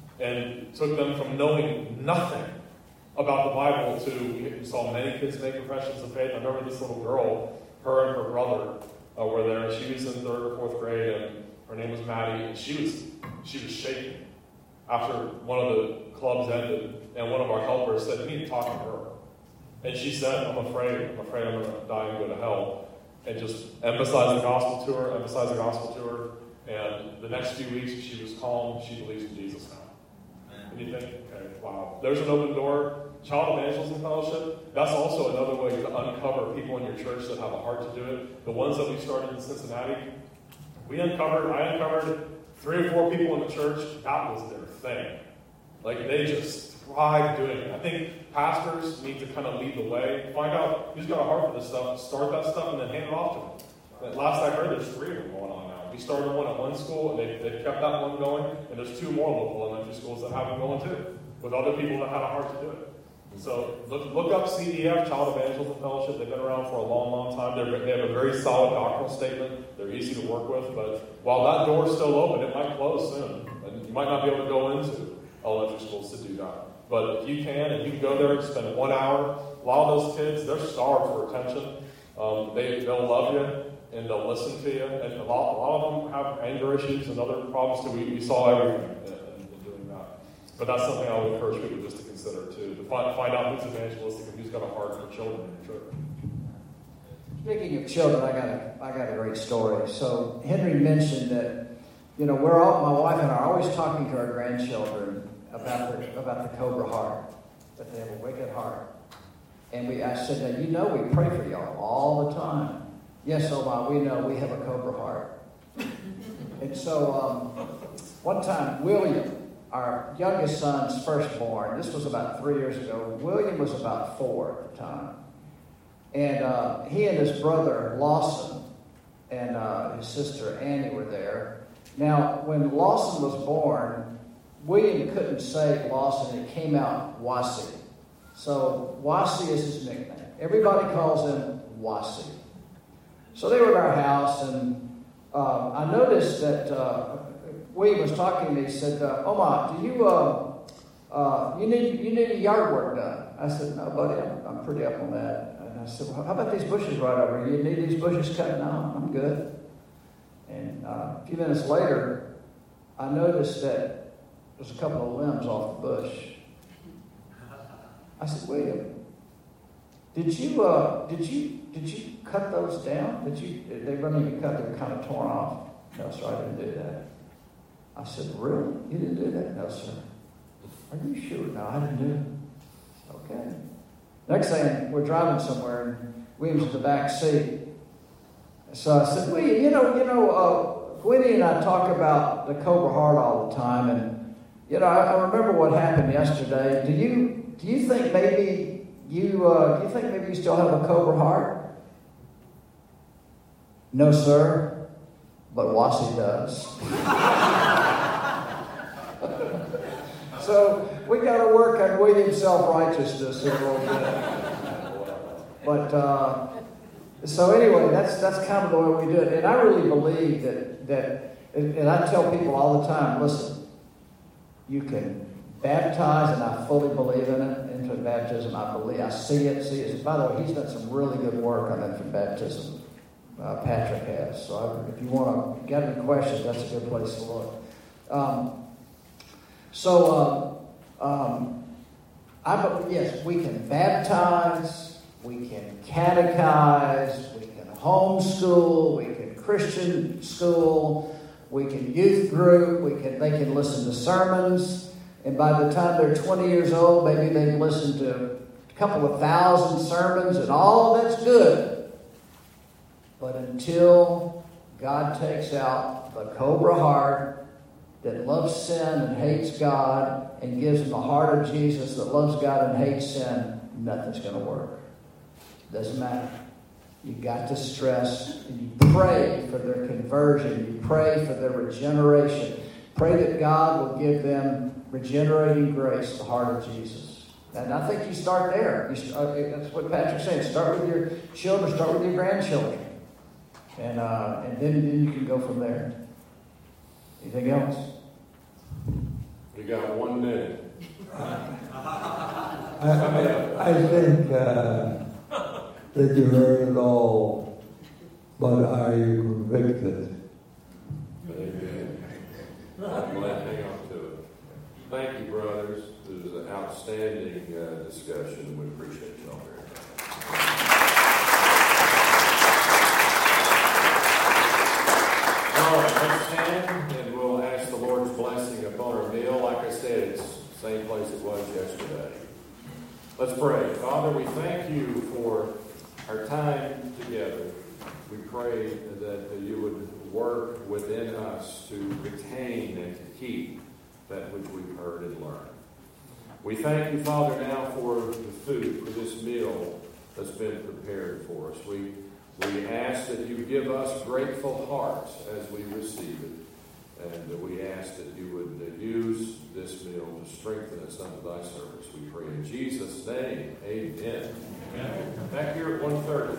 And took them from knowing nothing about the Bible to, we saw many kids make professions of faith. I remember this little girl, her and her brother uh, were there. She was in third or fourth grade, and her name was Maddie, and she was she was shaking after one of the clubs ended, and one of our helpers said, you need to talk to her. And she said, I'm afraid, I'm afraid I'm going to die and go to hell. And just emphasize the gospel to her, emphasize the gospel to her, and the next few weeks she was calm, she believes in Jesus now. And you think, okay, wow, there's an open door. Child Evangelism Fellowship, that's also another way to uncover people in your church that have a heart to do it. The ones that we started in Cincinnati, we uncovered, I uncovered three or four people in the church, that was their thing. Like, they just thrive doing it. I think pastors need to kind of lead the way. Find out who's got a heart for this stuff, start that stuff, and then hand it off to them. And last I heard, there's three of them going on now. We started one at one school, and they, they've kept that one going, and there's two more local elementary schools that have them going too, with other people that had a heart to do it. So look, look up C E F, Child Evangelism Fellowship. They've been around for a long, long time. They're, they have a very solid doctrinal statement. They're easy to work with. But while that door is still open, it might close soon. And you might not be able to go into elementary schools to do that. But if you can, and you can go there and spend one hour, a lot of those kids, they're starved for attention. Um, they, they'll love you, and they'll listen to you. And a lot, a lot of them have anger issues and other problems, so we, we saw everything in, in doing that. But that's something I would encourage people just to consider, too, to find, find out who's evangelistic and who's got a heart for children in your church. Speaking of children, I got a, I got a great story. So Henry mentioned that, you know, we're all, my wife and I are always talking to our grandchildren about the, about the Cobra heart, that they have a wicked heart. And we, I said, now, you know we pray for y'all all the time. Yes, Omar, we know we have a Cobra heart. And so um, one time, William, our youngest son's firstborn, this was about three years ago. William was about four at the time. And uh, he and his brother, Lawson, and uh, his sister, Annie, were there. Now, when Lawson was born, William couldn't say Lawson. It came out Wasi. So Wasi is his nickname. Everybody calls him Wasi. So they were at our house, and uh, I noticed that uh, William was talking to me. He said, uh, Oma, do you uh, uh, you need you need yard work done? I said, no, buddy, I'm, I'm pretty up on that. And I said, well, how about these bushes right over here? You need these bushes cut? No, I'm good. And uh, a few minutes later, I noticed that there's a couple of limbs off the bush. I said, William, did you uh, did you did you cut those down? Did you? They weren't even cut; they were kind of torn off. No, sir, I didn't do that. I said, really? You didn't do that? No, sir. Are you sure? No, I didn't do it. Okay. Next thing, we're driving somewhere, and William's in the back seat. So I said, William, you know, you know, uh, Gwynnie and I talk about the Cobra heart all the time, and you know, I, I remember what happened yesterday. Do you? Do you think maybe you uh, do you think maybe you still have a Cobra heart? No, sir, but Wasi does. So we got to work on William's self-righteousness a little bit. But uh, so anyway, that's that's kind of the way we do it. And I really believe that that, and, and I tell people all the time, listen, you can baptize, and I fully believe in it. Infant baptism, I believe, I see it, see it. By the way, he's done some really good work on infant baptism. Uh, Patrick has. So I, if you want to get any questions, that's a good place to look. Um, so uh, um, I believe, yes, we can baptize, we can catechize, we can homeschool, we can Christian school, we can youth group, we can they can listen to sermons, and by the time they're twenty years old, maybe they've listened to a couple of thousand sermons, and all that's good. But until God takes out the cobra heart that loves sin and hates God and gives them the heart of Jesus that loves God and hates sin, nothing's going to work. Doesn't matter. You've got to stress and you pray for their conversion. You pray for their regeneration. Pray that God will give them regenerating grace, the heart of Jesus. And I think you start there. You start, that's what Patrick's saying. Start with your children. Start with your grandchildren. And uh, and then, then you can go from there. Anything else? We got one minute. I, I, I think uh, that you heard it all, but are you convicted? Amen. I'm glad to hang on to it. Thank you, brothers. It was an outstanding uh, discussion. We appreciate y'all very much. All right, let's stand and we'll ask the Lord's blessing upon our meal. Like I said, it's the same place it was yesterday. Let's pray. Father, we thank you for our time together. We pray that you would work within us to retain and to keep that which we've heard and learned. We thank you, Father, now for the food, for this meal that's been prepared for us. We We ask that you give us grateful hearts as we receive it. And we ask that you would use this meal to strengthen us unto thy service. We pray in Jesus' name. Amen. Amen. Back here at one thirty.